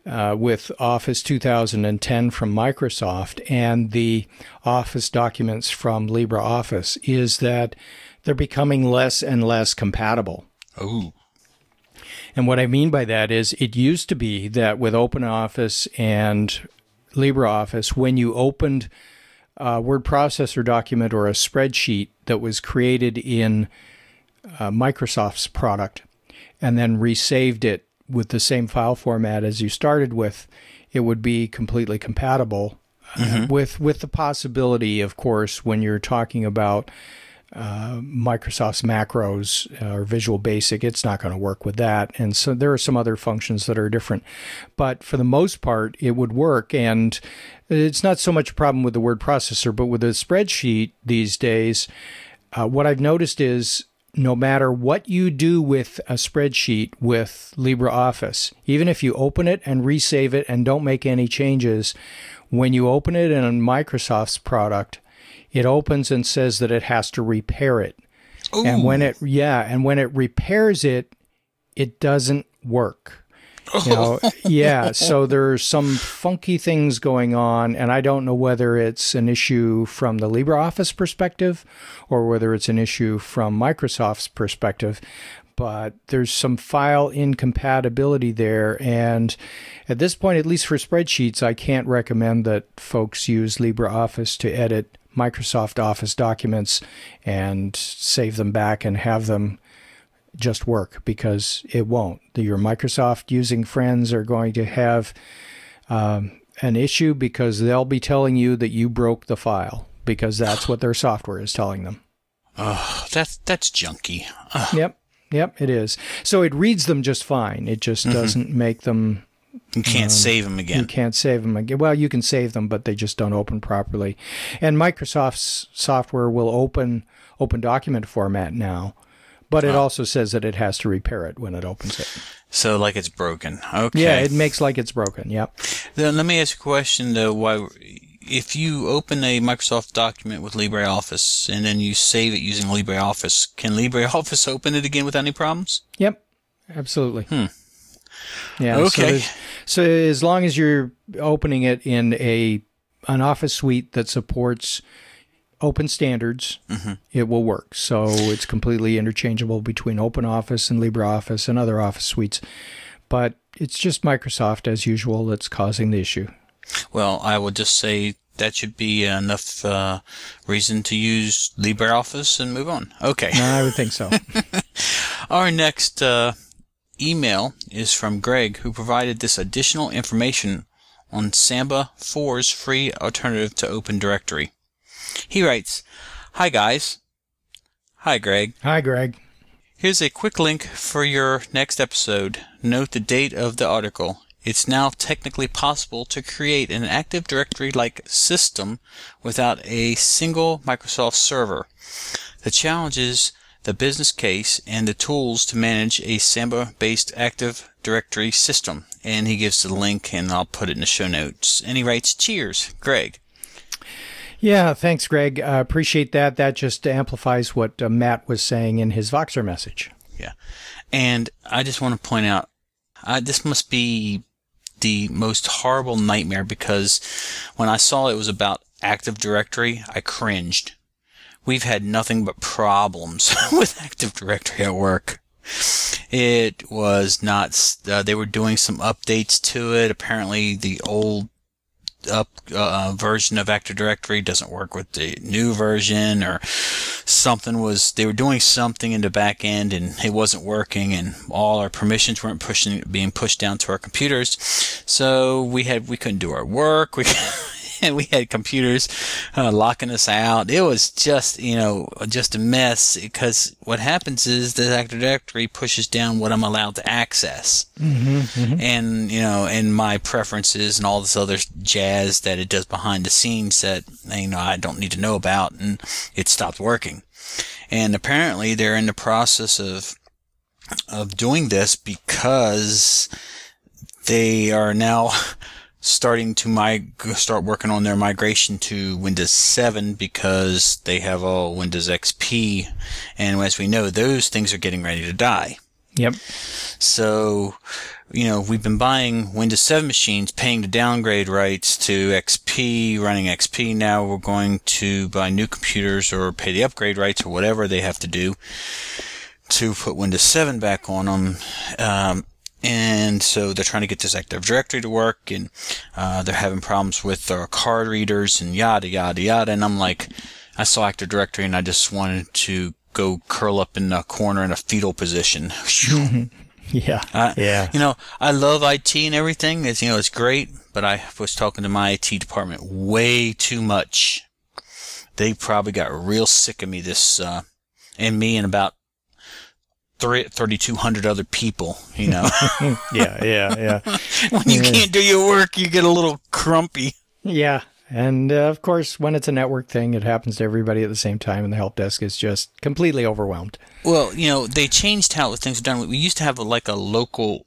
[SPEAKER 1] with Office 2010 from Microsoft and the Office documents from LibreOffice is that they're becoming less and less compatible.
[SPEAKER 2] Oh.
[SPEAKER 1] And what I mean by that is it used to be that with OpenOffice and LibreOffice, when you opened a word processor document or a spreadsheet that was created in Microsoft's product and then resaved it with the same file format as you started with, it would be completely compatible with the possibility, of course, when you're talking about Microsoft's macros or Visual Basic, it's not going to work with that. And so there are some other functions that are different. But for the most part, it would work. And it's not so much a problem with the word processor, but with the spreadsheet these days, what I've noticed is no matter what you do with a spreadsheet with LibreOffice, even if you open it and resave it and don't make any changes, when you open it in Microsoft's product, it opens and says that it has to repair it.
[SPEAKER 2] Ooh.
[SPEAKER 1] And when it repairs it, it doesn't work. So there's some funky things going on, and I don't know whether it's an issue from the LibreOffice perspective or whether it's an issue from Microsoft's perspective, but there's some file incompatibility there. And at this point, at least for spreadsheets, I can't recommend that folks use LibreOffice to edit Microsoft Office documents and save them back and have them just work, because it won't. Your Microsoft using friends are going to have an issue because they'll be telling you that you broke the file because that's what their software is telling them.
[SPEAKER 2] Oh, that's junky.
[SPEAKER 1] Yep, it is. So it reads them just fine. It just doesn't make them...
[SPEAKER 2] You can't save them again.
[SPEAKER 1] You can't save them again. Well, you can save them, but they just don't open properly. And Microsoft's software will open document format now, but it also says that it has to repair it when it opens it.
[SPEAKER 2] So like it's broken. Okay.
[SPEAKER 1] Yeah, it makes like it's broken. Yep.
[SPEAKER 2] Then let me ask you a question, though. Why, if you open a Microsoft document with LibreOffice and then you save it using LibreOffice, can LibreOffice open it again without any problems?
[SPEAKER 1] Yep, absolutely. Yeah.
[SPEAKER 2] Okay.
[SPEAKER 1] So as long as you're opening it in an Office suite that supports open standards, it will work. So it's completely interchangeable between OpenOffice and LibreOffice and other Office suites. But it's just Microsoft, as usual, that's causing the issue.
[SPEAKER 2] Well, I would just say that should be enough reason to use LibreOffice and move on. Okay.
[SPEAKER 1] No, I would think so.
[SPEAKER 2] Our next email is from Greg, who provided this additional information on Samba 4's free alternative to Open Directory. He writes, "Hi guys." Hi Greg.
[SPEAKER 1] Hi Greg.
[SPEAKER 2] Here's a quick link for your next episode. Note the date of the article. It's now technically possible to create an Active Directory-like system without a single Microsoft server. The challenge is the business case, and the tools to manage a Samba-based Active Directory system. And he gives the link, and I'll put it in the show notes. And he writes, "Cheers, Greg."
[SPEAKER 1] Yeah, thanks, Greg. Appreciate that. That just amplifies what Matt was saying in his Voxer message.
[SPEAKER 2] Yeah. And I just want to point out, this must be the most horrible nightmare, because when I saw it was about Active Directory, I cringed. We've had nothing but problems with Active Directory at work. It was not, they were doing some updates to it. Apparently the old version of Active Directory doesn't work with the new version, or they were doing something in the back end and it wasn't working, and all our permissions weren't being pushed down to our computers. So we couldn't do our work. And we had computers locking us out. It was just a mess, because what happens is the Active Directory pushes down what I'm allowed to access. And, and my preferences and all this other jazz that it does behind the scenes that, I don't need to know about, and it stopped working. And apparently they're in the process of doing this because they are now starting to start working on their migration to Windows 7, because they have all Windows XP, and as we know, those things are getting ready to die.
[SPEAKER 1] Yep.
[SPEAKER 2] So we've been buying Windows 7 machines, paying the downgrade rights to XP, running XP. Now we're going to buy new computers or pay the upgrade rights or whatever they have to do to put Windows 7 back on them. And so they're trying to get this Active Directory to work, and they're having problems with their card readers and yada, yada, yada. And I'm like, I saw Active Directory and I just wanted to go curl up in a corner in a fetal position.
[SPEAKER 1] Yeah.
[SPEAKER 2] I love IT and everything. It's great, but I was talking to my IT department way too much. They probably got real sick of me and me and about 3,200 other people,
[SPEAKER 1] Yeah.
[SPEAKER 2] When you can't do your work, you get a little grumpy.
[SPEAKER 1] Yeah. And of course, when it's a network thing, it happens to everybody at the same time, and the help desk is just completely overwhelmed.
[SPEAKER 2] Well, they changed how things are done. We used to have a local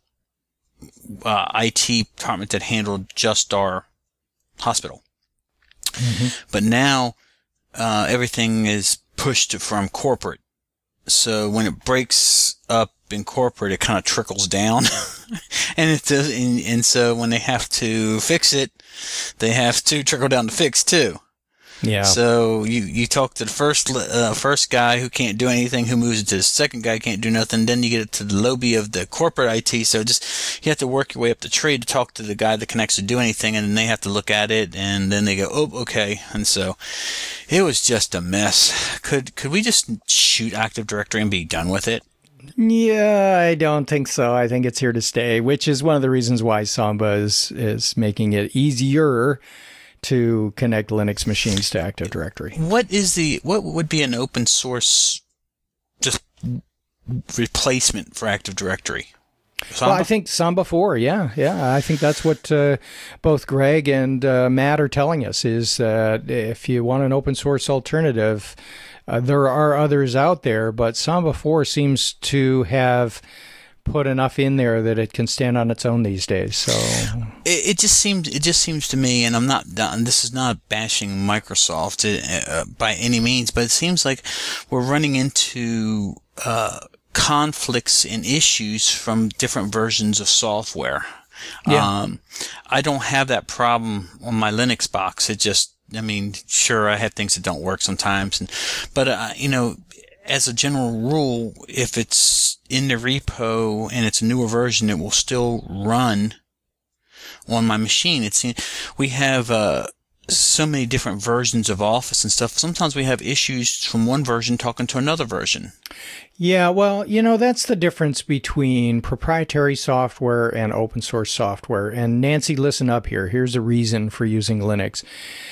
[SPEAKER 2] IT department that handled just our hospital. Mm-hmm. But now everything is pushed from corporate. So when it breaks up in corporate, it kind of trickles down, and so when they have to fix it, they have to trickle down to fix too.
[SPEAKER 1] Yeah.
[SPEAKER 2] So you talk to the first guy who can't do anything, who moves it to the second guy who can't do nothing. Then you get it to the lobby of the corporate IT. So you have to work your way up the tree to talk to the guy that can actually do anything, and then they have to look at it, and then they go, oh, okay. And so it was just a mess. Could we just shoot Active Directory and be done with it?
[SPEAKER 1] Yeah, I don't think so. I think it's here to stay, which is one of the reasons why Samba is making it easier to connect Linux machines to Active Directory.
[SPEAKER 2] What would be an open source just replacement for Active Directory?
[SPEAKER 1] Samba? Well, I think Samba 4, yeah. I think that's what both Greg and Matt are telling us, is that if you want an open source alternative, there are others out there, but Samba 4 seems to have put enough in there that it can stand on its own these days. So
[SPEAKER 2] it just seems to me, and I'm not done. This is not bashing Microsoft by any means, but it seems like we're running into conflicts and issues from different versions of software.
[SPEAKER 1] Yeah.
[SPEAKER 2] I don't have that problem on my Linux box. Sure, I have things that don't work sometimes, but as a general rule, if it's in the repo and it's a newer version, it will still run on my machine. We have so many different versions of Office and stuff. Sometimes we have issues from one version talking to another version.
[SPEAKER 1] Yeah, well, that's the difference between proprietary software and open source software. And Nancy, listen up here. Here's a reason for using Linux.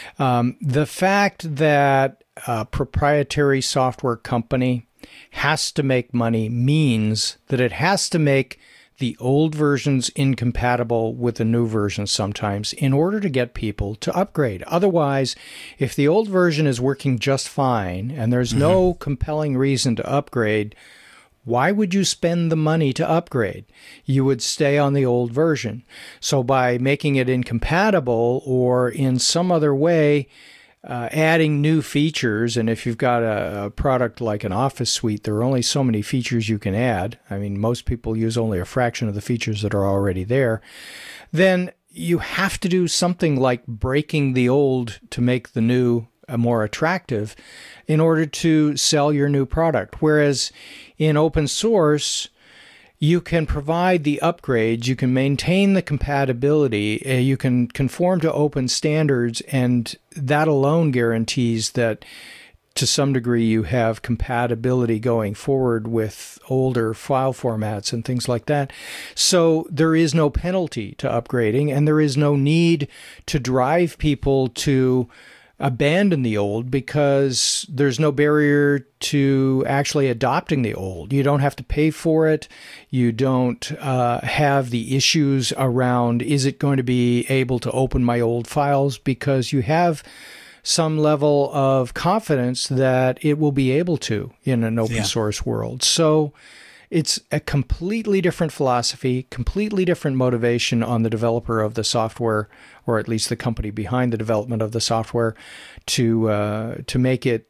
[SPEAKER 1] The fact that a proprietary software company has to make money means that it has to make the old versions incompatible with the new versions sometimes in order to get people to upgrade. Otherwise, if the old version is working just fine and there's no compelling reason to upgrade, why would you spend the money to upgrade? You would stay on the old version. So by making it incompatible or in some other way, adding new features, and if you've got a product like an Office suite, there are only so many features you can add. I mean, most people use only a fraction of the features that are already there. Then you have to do something like breaking the old to make the new more attractive in order to sell your new product. Whereas in open source, you can provide the upgrades, you can maintain the compatibility, you can conform to open standards, and that alone guarantees that to some degree you have compatibility going forward with older file formats and things like that. So there is no penalty to upgrading, and there is no need to drive people to abandon the old because there's no barrier to actually adopting the old. You don't have to pay for it. You don't have the issues around, is it going to be able to open my old files, because you have some level of confidence that it will be able to in an open source world. So it's a completely different philosophy, completely different motivation on the developer of the software, or at least the company behind the development of the software, to make it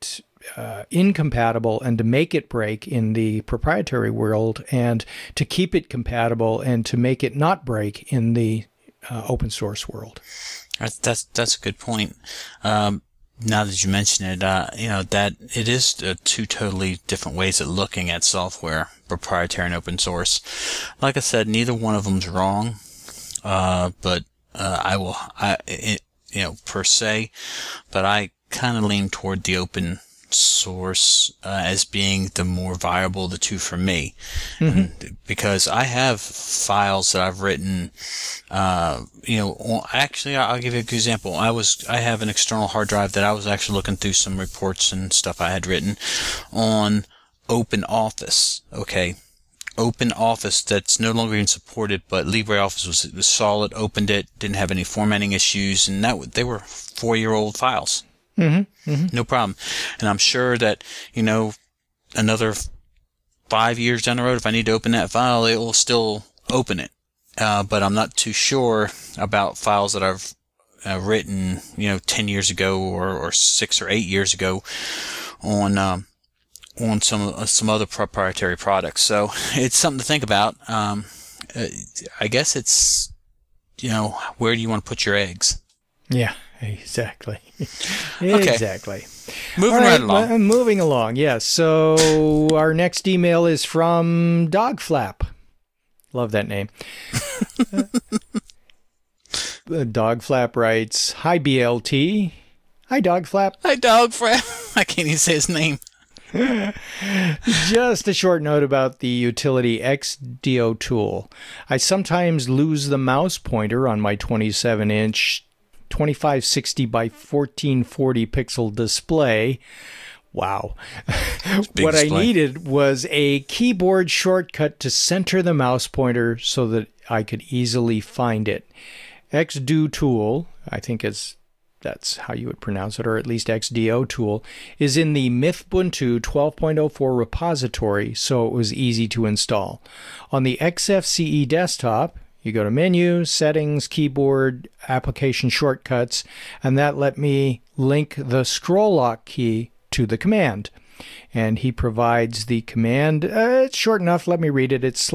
[SPEAKER 1] incompatible and to make it break in the proprietary world, and to keep it compatible and to make it not break in the open source world.
[SPEAKER 2] That's a good point. Now that you mention it, that it is two totally different ways of looking at software, proprietary and open source. Like I said, neither one of them's wrong, but per se, but I kind of lean toward the open source as being the more viable of the two for me. Mm-hmm. Because I have files that I've written, actually I'll give you a good example. I have an external hard drive that I was actually looking through some reports and stuff I had written on OpenOffice. Okay. OpenOffice that's no longer even supported, but LibreOffice was solid, opened it, didn't have any formatting issues, and they were 4-year-old files.
[SPEAKER 1] Mm-hmm. Mm-hmm.
[SPEAKER 2] No problem. And I'm sure that, another 5 years down the road, if I need to open that file, it will still open it. But I'm not too sure about files that I've written, 10 years ago or 6 or 8 years ago on some other proprietary products. So it's something to think about. I guess it's, where do you want to put your eggs?
[SPEAKER 1] Yeah, exactly.
[SPEAKER 2] Okay.
[SPEAKER 1] Exactly.
[SPEAKER 2] Moving right along.
[SPEAKER 1] Moving along, yes. So our next email is from Dogflap. Love that name. Dogflap writes, "Hi, BLT." Hi, Dogflap.
[SPEAKER 2] Hi, Dogflap. I can't even say his name.
[SPEAKER 1] Just a short note about the utility XDO tool. I sometimes lose the mouse pointer on my 27-inch 2560 by 1440 pixel display. Wow. What I needed was a keyboard shortcut to center the mouse pointer so that I could easily find it. XDO tool, I think that's how you would pronounce it, or at least XDO tool, is in the Mythbuntu 12.04 repository, so it was easy to install. On the XFCE desktop, you go to Menu, Settings, Keyboard, Application Shortcuts, and that let me link the scroll lock key to the command. And he provides the command. It's short enough. Let me read it. It's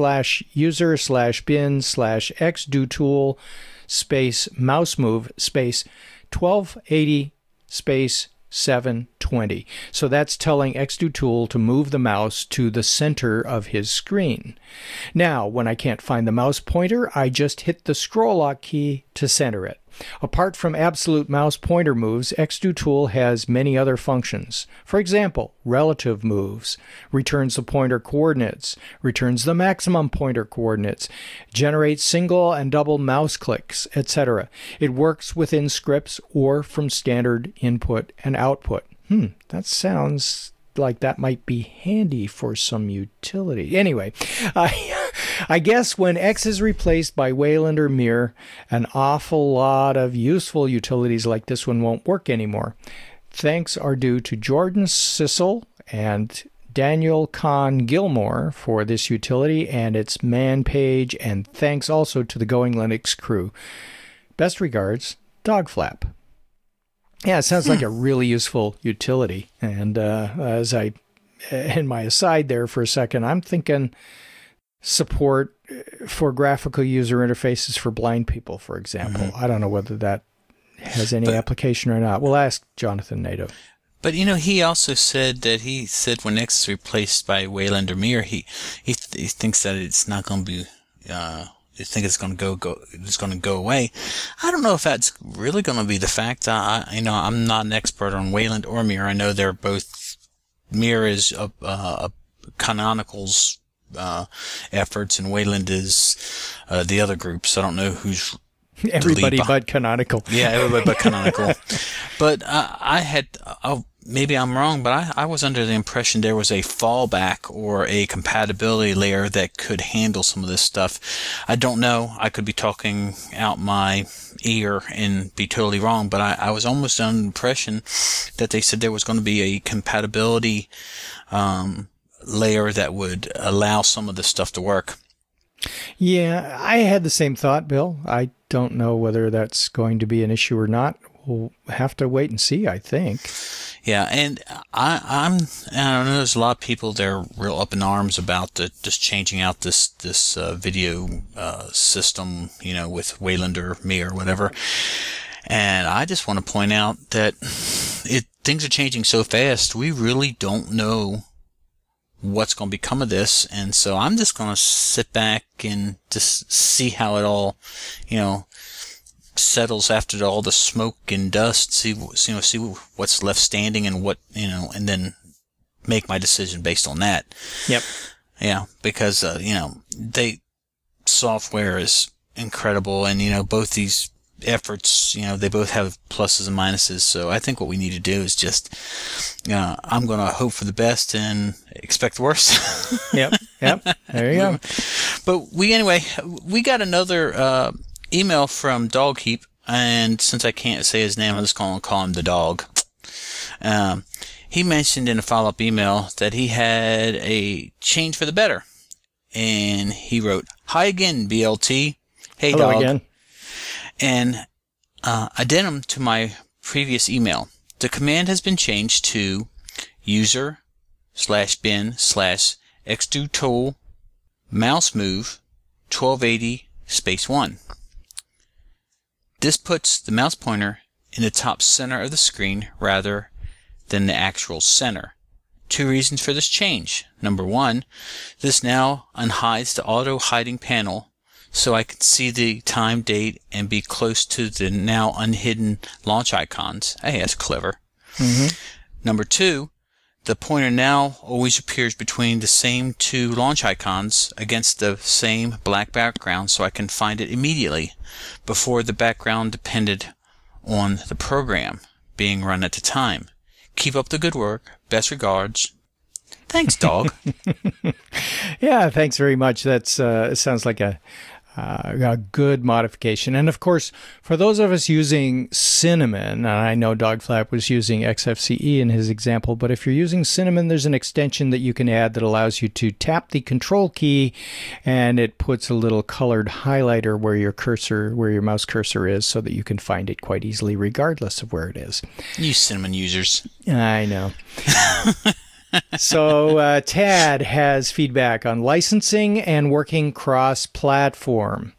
[SPEAKER 1] /user/bin/xdotool space mouse move space 1280 space 720. So that's telling XDoTool to move the mouse to the center of his screen. Now, when I can't find the mouse pointer, I just hit the scroll lock key to center it. Apart from absolute mouse pointer moves, XDoTool has many other functions. For example, relative moves, returns the pointer coordinates, returns the maximum pointer coordinates, generates single and double mouse clicks, etc. It works within scripts or from standard input and output. That sounds like that might be handy for some utility. Anyway, I guess when X is replaced by Wayland or Mir, an awful lot of useful utilities like this one won't work anymore. Thanks are due to Jordan Sissel and Daniel Kahn Gilmore for this utility and its man page, and thanks also to the Going Linux crew. Best regards, Dogflap. Yeah, it sounds like a really useful utility. And as I, in my aside there for a second, I'm thinking support for graphical user interfaces for blind people, for example. Mm-hmm. I don't know whether that has any application or not. We'll ask Jonathan Nato.
[SPEAKER 2] But, he also said that when X is replaced by Wayland or Mir, he thinks that it's not going to be... You think it's going to go away. I don't know if that's really going to be the fact. I'm not an expert on Wayland or Mir. I know they're both. Mir is Canonical's efforts, and Wayland is the other group. So I don't know who's
[SPEAKER 1] everybody but Canonical.
[SPEAKER 2] Yeah, everybody but Canonical. But maybe I'm wrong, but I was under the impression there was a fallback or a compatibility layer that could handle some of this stuff. I don't know. I could be talking out my ear and be totally wrong, but I was almost under the impression that they said there was going to be a compatibility layer that would allow some of this stuff to work.
[SPEAKER 1] Yeah, I had the same thought, Bill. I don't know whether that's going to be an issue or not. We'll have to wait and see, I think.
[SPEAKER 2] Yeah, and I know there's a lot of people that are real up in arms about just changing out this video system, with Wayland or me or whatever. And I just want to point out that things are changing so fast. We really don't know what's going to become of this, and so I'm just going to sit back and just see how it all, settles after all the smoke and dust. See what's left standing and what and then make my decision based on that.
[SPEAKER 1] Yep.
[SPEAKER 2] Yeah, because software is incredible, and both these efforts, they both have pluses and minuses. So I think what we need to do is just, I'm going to hope for the best and expect the worst.
[SPEAKER 1] Yep. There you go.
[SPEAKER 2] But we got another email from Dogheap, and since I can't say his name, I'm just going to call him the dog. He mentioned in a follow-up email that he had a change for the better, and he wrote, "Hi again, BLT. Hey,
[SPEAKER 1] Hello
[SPEAKER 2] dog."
[SPEAKER 1] Again.
[SPEAKER 2] And addendum to my previous email. The command has been changed to user/bin/xdotool mouse move 1280-1. This puts the mouse pointer in the top center of the screen rather than the actual center. 2 reasons for this change. Number 1, this now unhides the auto hiding panel so I can see the time, date, and be close to the now unhidden launch icons. Hey, that's clever.
[SPEAKER 1] Mm-hmm.
[SPEAKER 2] Number 2, the pointer now always appears between the same 2 launch icons against the same black background, so I can find it immediately. Before, the background depended on the program being run at the time. Keep up the good work. Best regards. Thanks, dog.
[SPEAKER 1] Yeah, thanks very much. That's sounds like a good modification. And of course, for those of us using Cinnamon, and I know Dogflap was using XFCE in his example, but if you're using Cinnamon, there's an extension that you can add that allows you to tap the control key, and it puts a little colored highlighter where your mouse cursor is, so that you can find it quite easily regardless of where it is.
[SPEAKER 2] You Cinnamon users.
[SPEAKER 1] I know. So Tad has feedback on licensing and working cross-platform.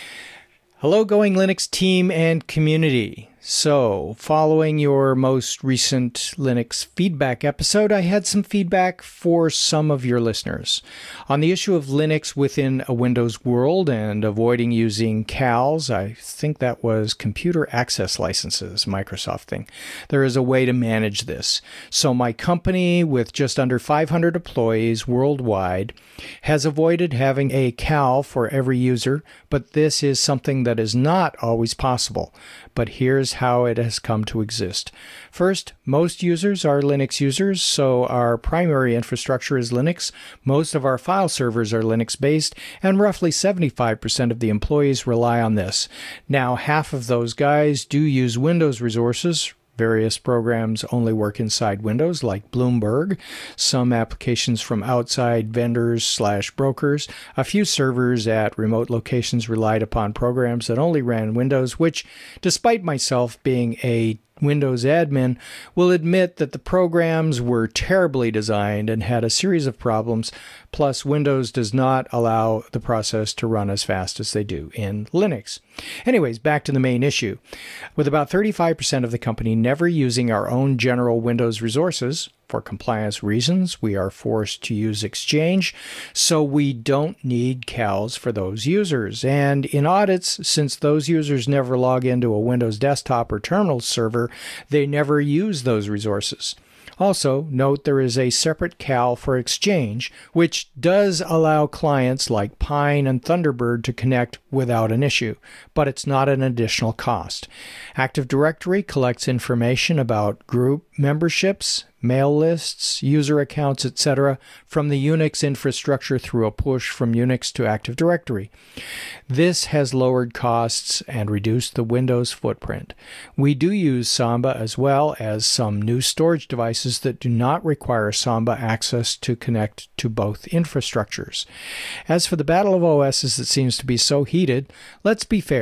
[SPEAKER 1] Hello, Going Linux team and community. So, following your most recent Linux feedback episode, I had some feedback for some of your listeners on the issue of Linux within a Windows world and avoiding using CALs. I think that was computer access licenses, Microsoft thing. There is a way to manage this. So my company, with just under 500 employees worldwide, has avoided having a CAL for every user, but this is something that is not always possible. But here's how it has come to exist. First, most users are Linux users, so our primary infrastructure is Linux. Most of our file servers are Linux-based, and roughly 75% of the employees rely on this. Now, half of those guys do use Windows resources. Various programs only work inside Windows, like Bloomberg, some applications from outside vendors/brokers, a few servers at remote locations relied upon programs that only ran Windows, which, despite myself being a Windows admin, will admit that the programs were terribly designed and had a series of problems, plus Windows does not allow the process to run as fast as they do in Linux. Anyways, back to the main issue. With about 35% of the company never using our own general Windows resources, for compliance reasons, we are forced to use Exchange, so we don't need CALs for those users. And in audits, since those users never log into a Windows desktop or terminal server, they never use those resources. Also, note there is a separate CAL for Exchange, which does allow clients like Pine and Thunderbird to connect without an issue, but it's not an additional cost. Active Directory collects information about group memberships, mail lists, user accounts, etc. from the Unix infrastructure through a push from Unix to Active Directory. This has lowered costs and reduced the Windows footprint. We do use Samba as well as some new storage devices that do not require Samba access to connect to both infrastructures. As for the battle of OSs that seems to be so heated, let's be fair.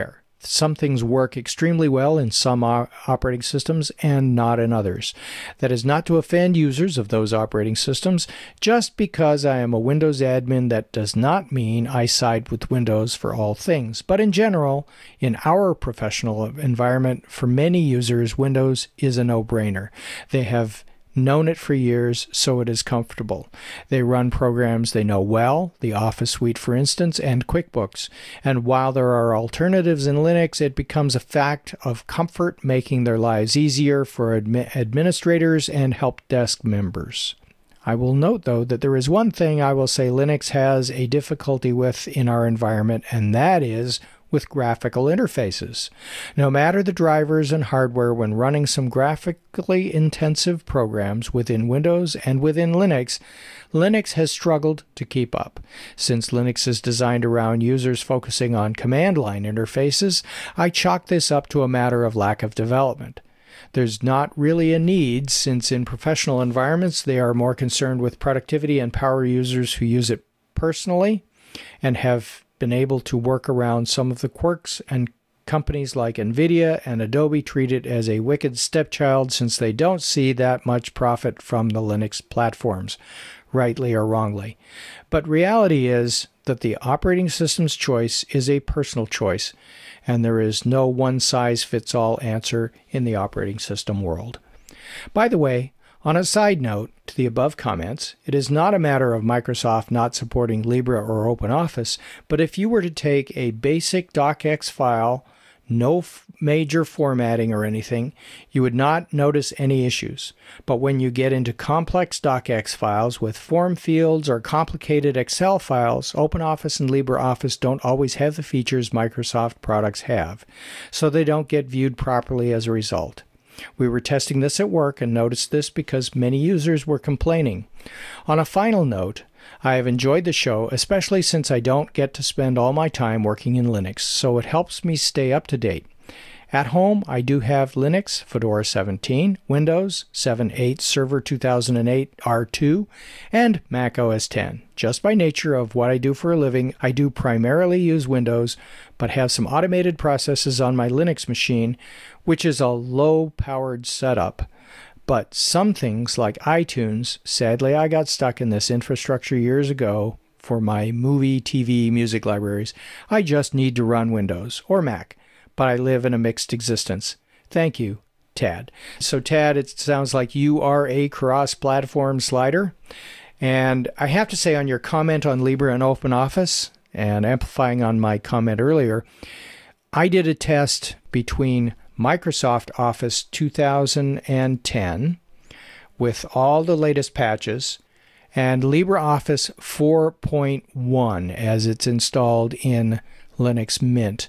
[SPEAKER 1] some things work extremely well in some operating systems and not in others. That is not to offend users of those operating systems. Just because I am a Windows admin, that does not mean I side with Windows for all things. But in general, in our professional environment, for many users, Windows is a no-brainer. They have known it for years, so it is comfortable. They run programs they know well, the Office suite, for instance, and QuickBooks. And while there are alternatives in Linux, it becomes a fact of comfort, making their lives easier for administrators and help desk members. I will note, though, that there is one thing I will say Linux has a difficulty with in our environment, and that is with graphical interfaces. No matter the drivers and hardware, when running some graphically intensive programs within Windows and within Linux, Linux has struggled to keep up. Since Linux is designed around users focusing on command line interfaces, I chalk this up to a matter of lack of development. There's not really a need, since in professional environments they are more concerned with productivity and power users who use it personally and have been able to work around some of the quirks, and companies like NVIDIA and Adobe treat it as a wicked stepchild since they don't see that much profit from the Linux platforms, rightly or wrongly. But reality is that the operating system's choice is a personal choice, and there is no one-size-fits-all answer in the operating system world. By the way, on a side note to the above comments, it is not a matter of Microsoft not supporting Libre or OpenOffice, but if you were to take a basic docx file, no major formatting or anything, you would not notice any issues. But when you get into complex docx files with form fields or complicated Excel files, OpenOffice and LibreOffice don't always have the features Microsoft products have, so they don't get viewed properly as a result. We were testing this at work and noticed this because many users were complaining. On a final note, I have enjoyed the show, especially since I don't get to spend all my time working in Linux, so it helps me stay up to date. At home, I do have Linux, Fedora 17, Windows 7.8 Server 2008 R2, and Mac OS X. Just by nature of what I do for a living, I do primarily use Windows, but have some automated processes on my Linux machine, which is a low-powered setup. But some things like iTunes, sadly I got stuck in this infrastructure years ago for my movie, TV, music libraries. I just need to run Windows or Mac, but I live in a mixed existence. Thank you, Tad. So Tad, it sounds like you are a cross-platform slider. And I have to say, on your comment on Libre and OpenOffice, and amplifying on my comment earlier, I did a test between Microsoft Office 2010 with all the latest patches and LibreOffice 4.1 as it's installed in Linux Mint.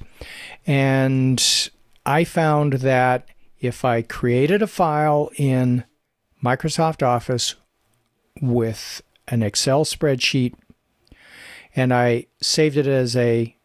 [SPEAKER 1] And I found that if I created a file in Microsoft Office with an Excel spreadsheet and I saved it as a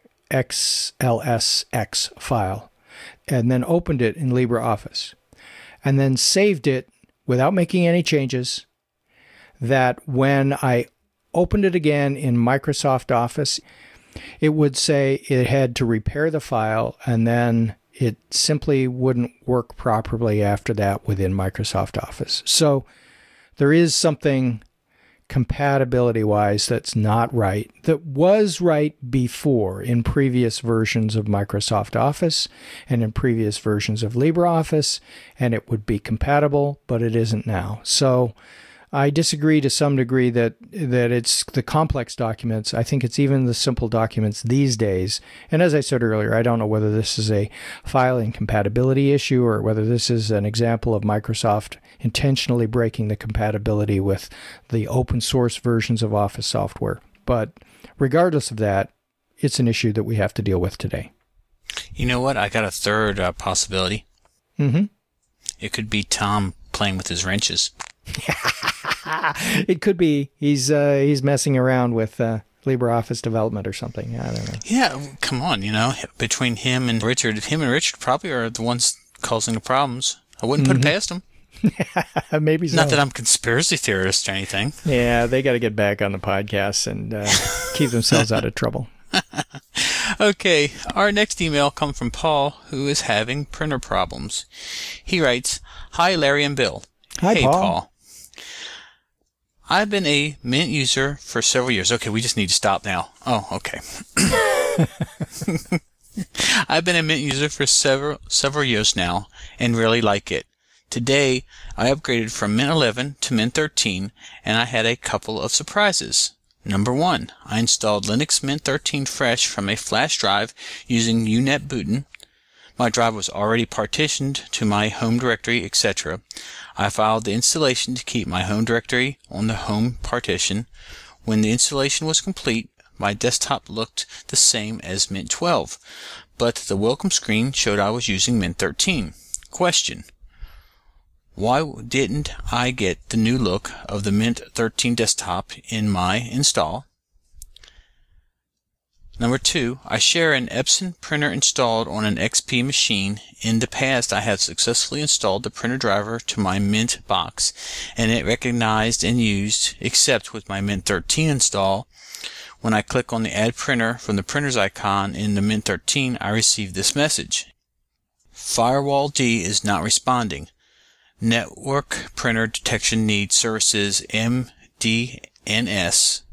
[SPEAKER 1] XLSX file and then opened it in LibreOffice and then saved it without making any changes, that when I opened it again in Microsoft Office, it would say it had to repair the file, and then it simply wouldn't work properly after that within Microsoft Office. So there is something compatibility-wise that's not right, that was right before in previous versions of Microsoft Office and in previous versions of LibreOffice, and it would be compatible, but it isn't now. So I disagree to some degree that it's the complex documents. I think it's even the simple documents these days. And as I said earlier, I don't know whether this is a file incompatibility issue or whether this is an example of Microsoft intentionally breaking the compatibility with the open source versions of Office software. But regardless of that, it's an issue that we have to deal with today.
[SPEAKER 2] You know what? I got a third possibility.
[SPEAKER 1] Mm-hmm.
[SPEAKER 2] It could be Tom playing with his wrenches.
[SPEAKER 1] It could be he's messing around with LibreOffice development or something. I don't know.
[SPEAKER 2] Yeah, come on, between him and Richard probably are the ones causing the problems. I wouldn't put it past them.
[SPEAKER 1] Maybe so.
[SPEAKER 2] Not that I'm a conspiracy theorist or anything.
[SPEAKER 1] Yeah, they got to get back on the podcast and keep themselves out of trouble.
[SPEAKER 2] Okay, our next email comes from Paul, who is having printer problems. He writes, "Hi, Larry and Bill."
[SPEAKER 1] Hi,
[SPEAKER 2] Hey,
[SPEAKER 1] Paul.
[SPEAKER 2] I've been a Mint user for several years. Okay, we just need to stop now. Oh, okay. I've been a Mint user for several years now and really like it. Today, I upgraded from Mint 11 to Mint 13, and I had a couple of surprises. Number 1, I installed Linux Mint 13 fresh from a flash drive using UNetbootin. My drive was already partitioned to my home directory, etc. I filed the installation to keep my home directory on the home partition. When the installation was complete, my desktop looked the same as Mint 12, but the welcome screen showed I was using Mint 13. Question: why didn't I get the new look of the Mint 13 desktop in my install? Number 2, I share an Epson printer installed on an XP machine. In the past, I have successfully installed the printer driver to my Mint box, and it recognized and used, except with my Mint 13 install. When I click on the Add Printer from the printer's icon in the Mint 13, I receive this message: Firewall D is not responding. Network printer detection needs services MDNS,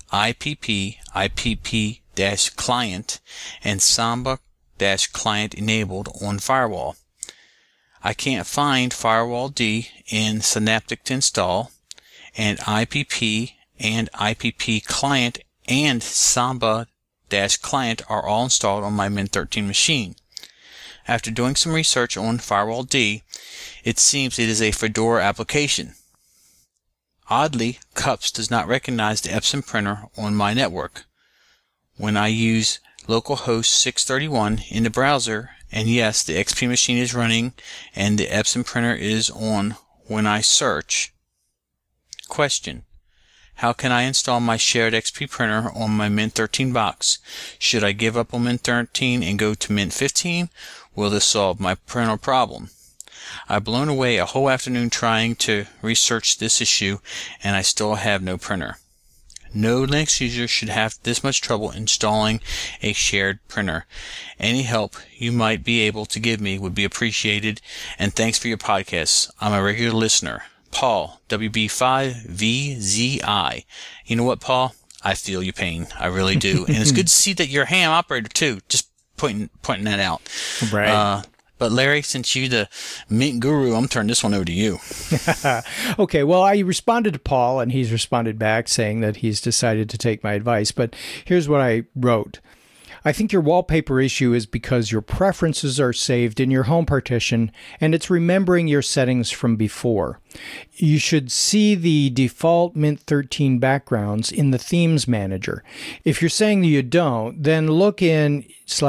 [SPEAKER 2] IPP-client, and Samba-client enabled on firewall. I can't find Firewall D in Synaptic to install, and IPP and IPP client and Samba-client are all installed on my Mint 13 machine. After doing some research on Firewall D, it seems it is a Fedora application. Oddly, CUPS does not recognize the Epson printer on my network. When I use localhost 631 in the browser, and yes, the XP machine is running and the Epson printer is on when I search. Question: how can I install my shared XP printer on my Mint 13 box? Should I give up on Mint 13 and go to Mint 15? Will this solve my printer problem? I've blown away a whole afternoon trying to research this issue, and I still have no printer. No Linux user should have this much trouble installing a shared printer. Any help you might be able to give me would be appreciated, and thanks for your podcasts. I'm a regular listener. Paul, WB5VZI. You know what, Paul? I feel your pain. I really do. And it's good to see that you're a ham operator, too. Just pointing that out.
[SPEAKER 1] Right.
[SPEAKER 2] But Larry, since you're the Mint guru, I'm turning this one over to you.
[SPEAKER 1] Okay, well, I responded to Paul, and he's responded back saying that he's decided to take my advice. But here's what I wrote. I think your wallpaper issue is because your preferences are saved in your home partition, and it's remembering your settings from before. You should see the default Mint 13 backgrounds in the Themes Manager. If you're saying that you don't, then look in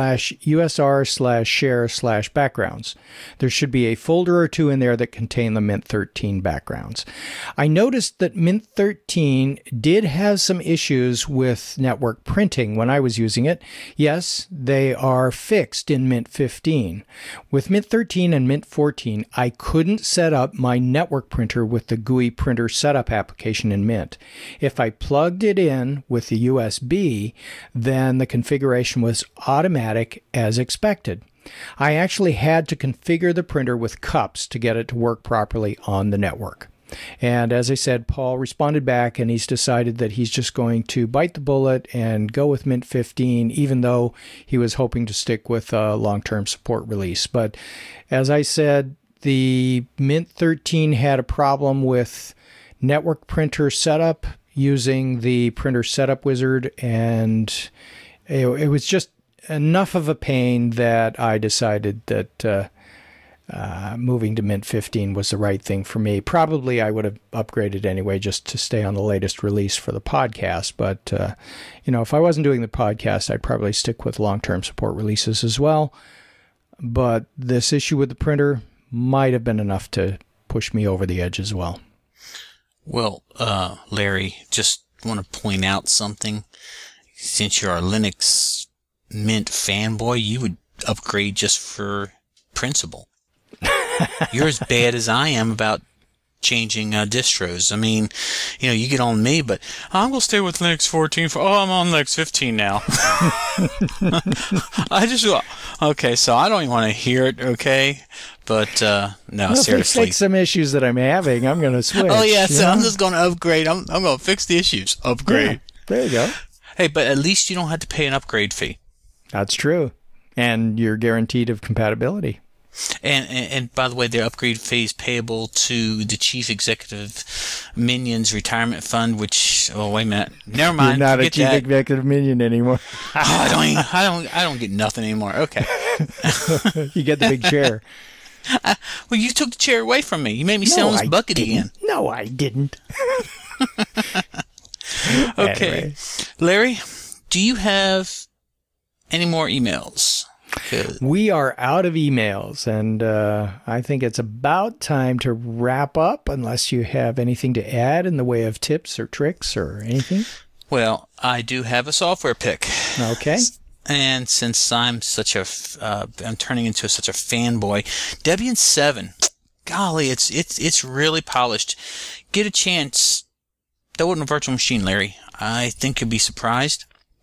[SPEAKER 1] /usr/share/backgrounds. There should be a folder or two in there that contain the Mint 13 backgrounds. I noticed that Mint 13 did have some issues with network printing when I was using it. Yes, they are fixed in Mint 15. With Mint 13 and Mint 14, I couldn't set up my network printer with the GUI printer setup application in Mint. If I plugged it in with the USB, then the configuration was automatic as expected. I actually had to configure the printer with CUPS to get it to work properly on the network. And as I said, Paul responded back, and he's decided that he's just going to bite the bullet and go with Mint 15, even though he was hoping to stick with a long-term support release. But as I said, the Mint 13 had a problem with network printer setup using the printer setup wizard, and it was just enough of a pain that I decided that moving to Mint 15 was the right thing for me. Probably I would have upgraded anyway just to stay on the latest release for the podcast. But, if I wasn't doing the podcast, I'd probably stick with long-term support releases as well. But this issue with the printer might have been enough to push me over the edge as well.
[SPEAKER 2] Well, Larry, just want to point out something. Since you're a Linux Mint fanboy, you would upgrade just for principle. You're as bad as I am about changing distros. I mean, you get on me, but I'm going to stay with Linux 14. I'm on Linux 15 now. Okay, so I don't even want to hear it, okay? But, no,
[SPEAKER 1] well,
[SPEAKER 2] seriously.
[SPEAKER 1] If they fix some issues that I'm having, I'm going to switch.
[SPEAKER 2] Oh, yeah, so I'm just going to upgrade. I'm going to fix the issues. Upgrade.
[SPEAKER 1] Yeah, there you go.
[SPEAKER 2] Hey, but at least you don't have to pay an upgrade fee.
[SPEAKER 1] That's true. And you're guaranteed of compatibility.
[SPEAKER 2] And by the way, their upgrade fee is payable to the Chief Executive Minions Retirement Fund, which, oh, wait a minute. Never mind.
[SPEAKER 1] You're not a Chief Executive Minion anymore.
[SPEAKER 2] I don't get nothing anymore. Okay.
[SPEAKER 1] You get the big chair.
[SPEAKER 2] Well, you took the chair away from me. You made me sit on this bucket again.
[SPEAKER 1] No, I didn't.
[SPEAKER 2] Okay.
[SPEAKER 1] Anyway.
[SPEAKER 2] Larry, do you have any more emails?
[SPEAKER 1] We are out of emails, and I think it's about time to wrap up, unless you have anything to add in the way of tips or tricks or anything.
[SPEAKER 2] Well, I do have a software pick.
[SPEAKER 1] Okay.
[SPEAKER 2] And since I'm I'm turning into such a fanboy, Debian 7, golly, it's really polished. Get a chance. That wasn't a virtual machine, Larry. I think you'll be surprised.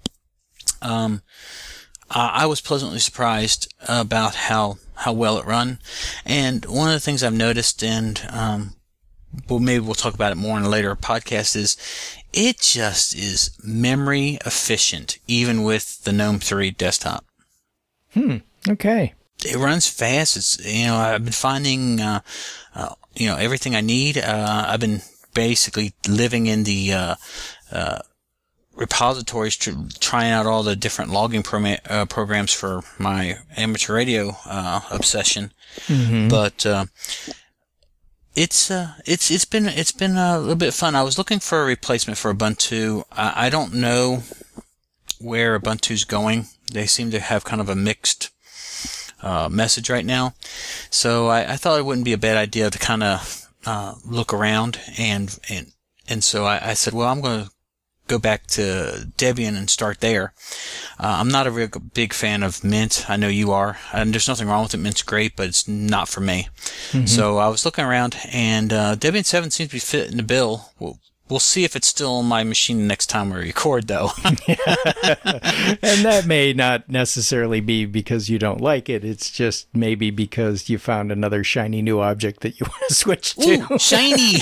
[SPEAKER 2] I was pleasantly surprised about how well it run. And one of the things I've noticed, and maybe we'll talk about it more in a later podcast, is it just is memory efficient, even with the GNOME 3 desktop.
[SPEAKER 1] Okay.
[SPEAKER 2] It runs fast. It's I've been finding everything I need. I've been basically living in the repositories, trying out all the different logging programs for my amateur radio obsession. Mm-hmm. But it's been a little bit fun. I was looking for a replacement for Ubuntu. I don't know where Ubuntu's going. They seem to have kind of a mixed message right now. So I thought it wouldn't be a bad idea to kind of look around, and so I said, well, I'm going to go back to Debian and start there. I'm not a real big fan of Mint. I know you are, and there's nothing wrong with it. Mint's great, but it's not for me. Mm-hmm. So I was looking around, and Debian 7 seems to be fitting the bill. We'll see if it's still on my machine the next time we record, though.
[SPEAKER 1] And that may not necessarily be because you don't like it. It's just maybe because you found another shiny new object that you want to switch to.
[SPEAKER 2] Ooh, shiny!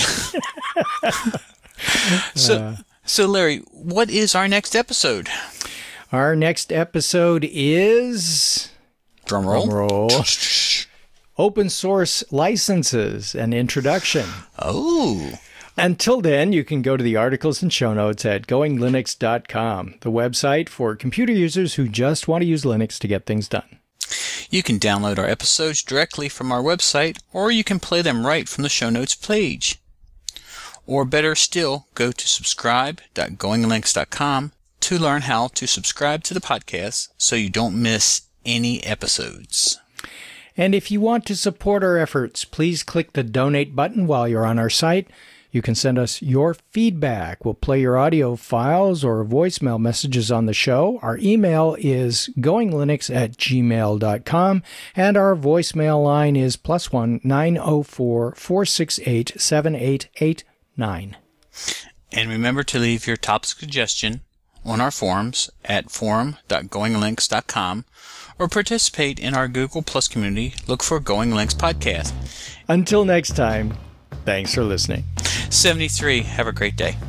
[SPEAKER 2] So, Larry, what is our next episode?
[SPEAKER 1] Our next episode is... Drumroll. Open source licenses and introduction.
[SPEAKER 2] Oh.
[SPEAKER 1] Until then, you can go to the articles and show notes at goinglinux.com, the website for computer users who just want to use Linux to get things done.
[SPEAKER 2] You can download our episodes directly from our website, or you can play them right from the show notes page. Or better still, go to subscribe.goinglinux.com to learn how to subscribe to the podcast so you don't miss any episodes.
[SPEAKER 1] And if you want to support our efforts, please click the donate button while you're on our site. You can send us your feedback. We'll play your audio files or voicemail messages on the show. Our email is goinglinux@gmail.com, and our voicemail line is +1 904 468 7889.
[SPEAKER 2] And remember to leave your top suggestion on our forums at forum.goinglinux.com, or participate in our Google Plus community. Look for Going Linux Podcast.
[SPEAKER 1] Until next time, thanks for listening.
[SPEAKER 2] 73, have a great day.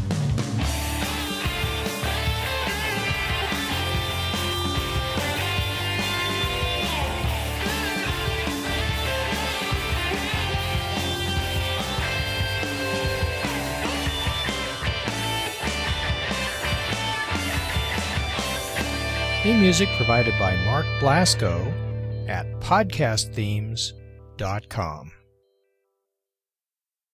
[SPEAKER 1] Theme music provided by Mark Blasco at podcastthemes.com.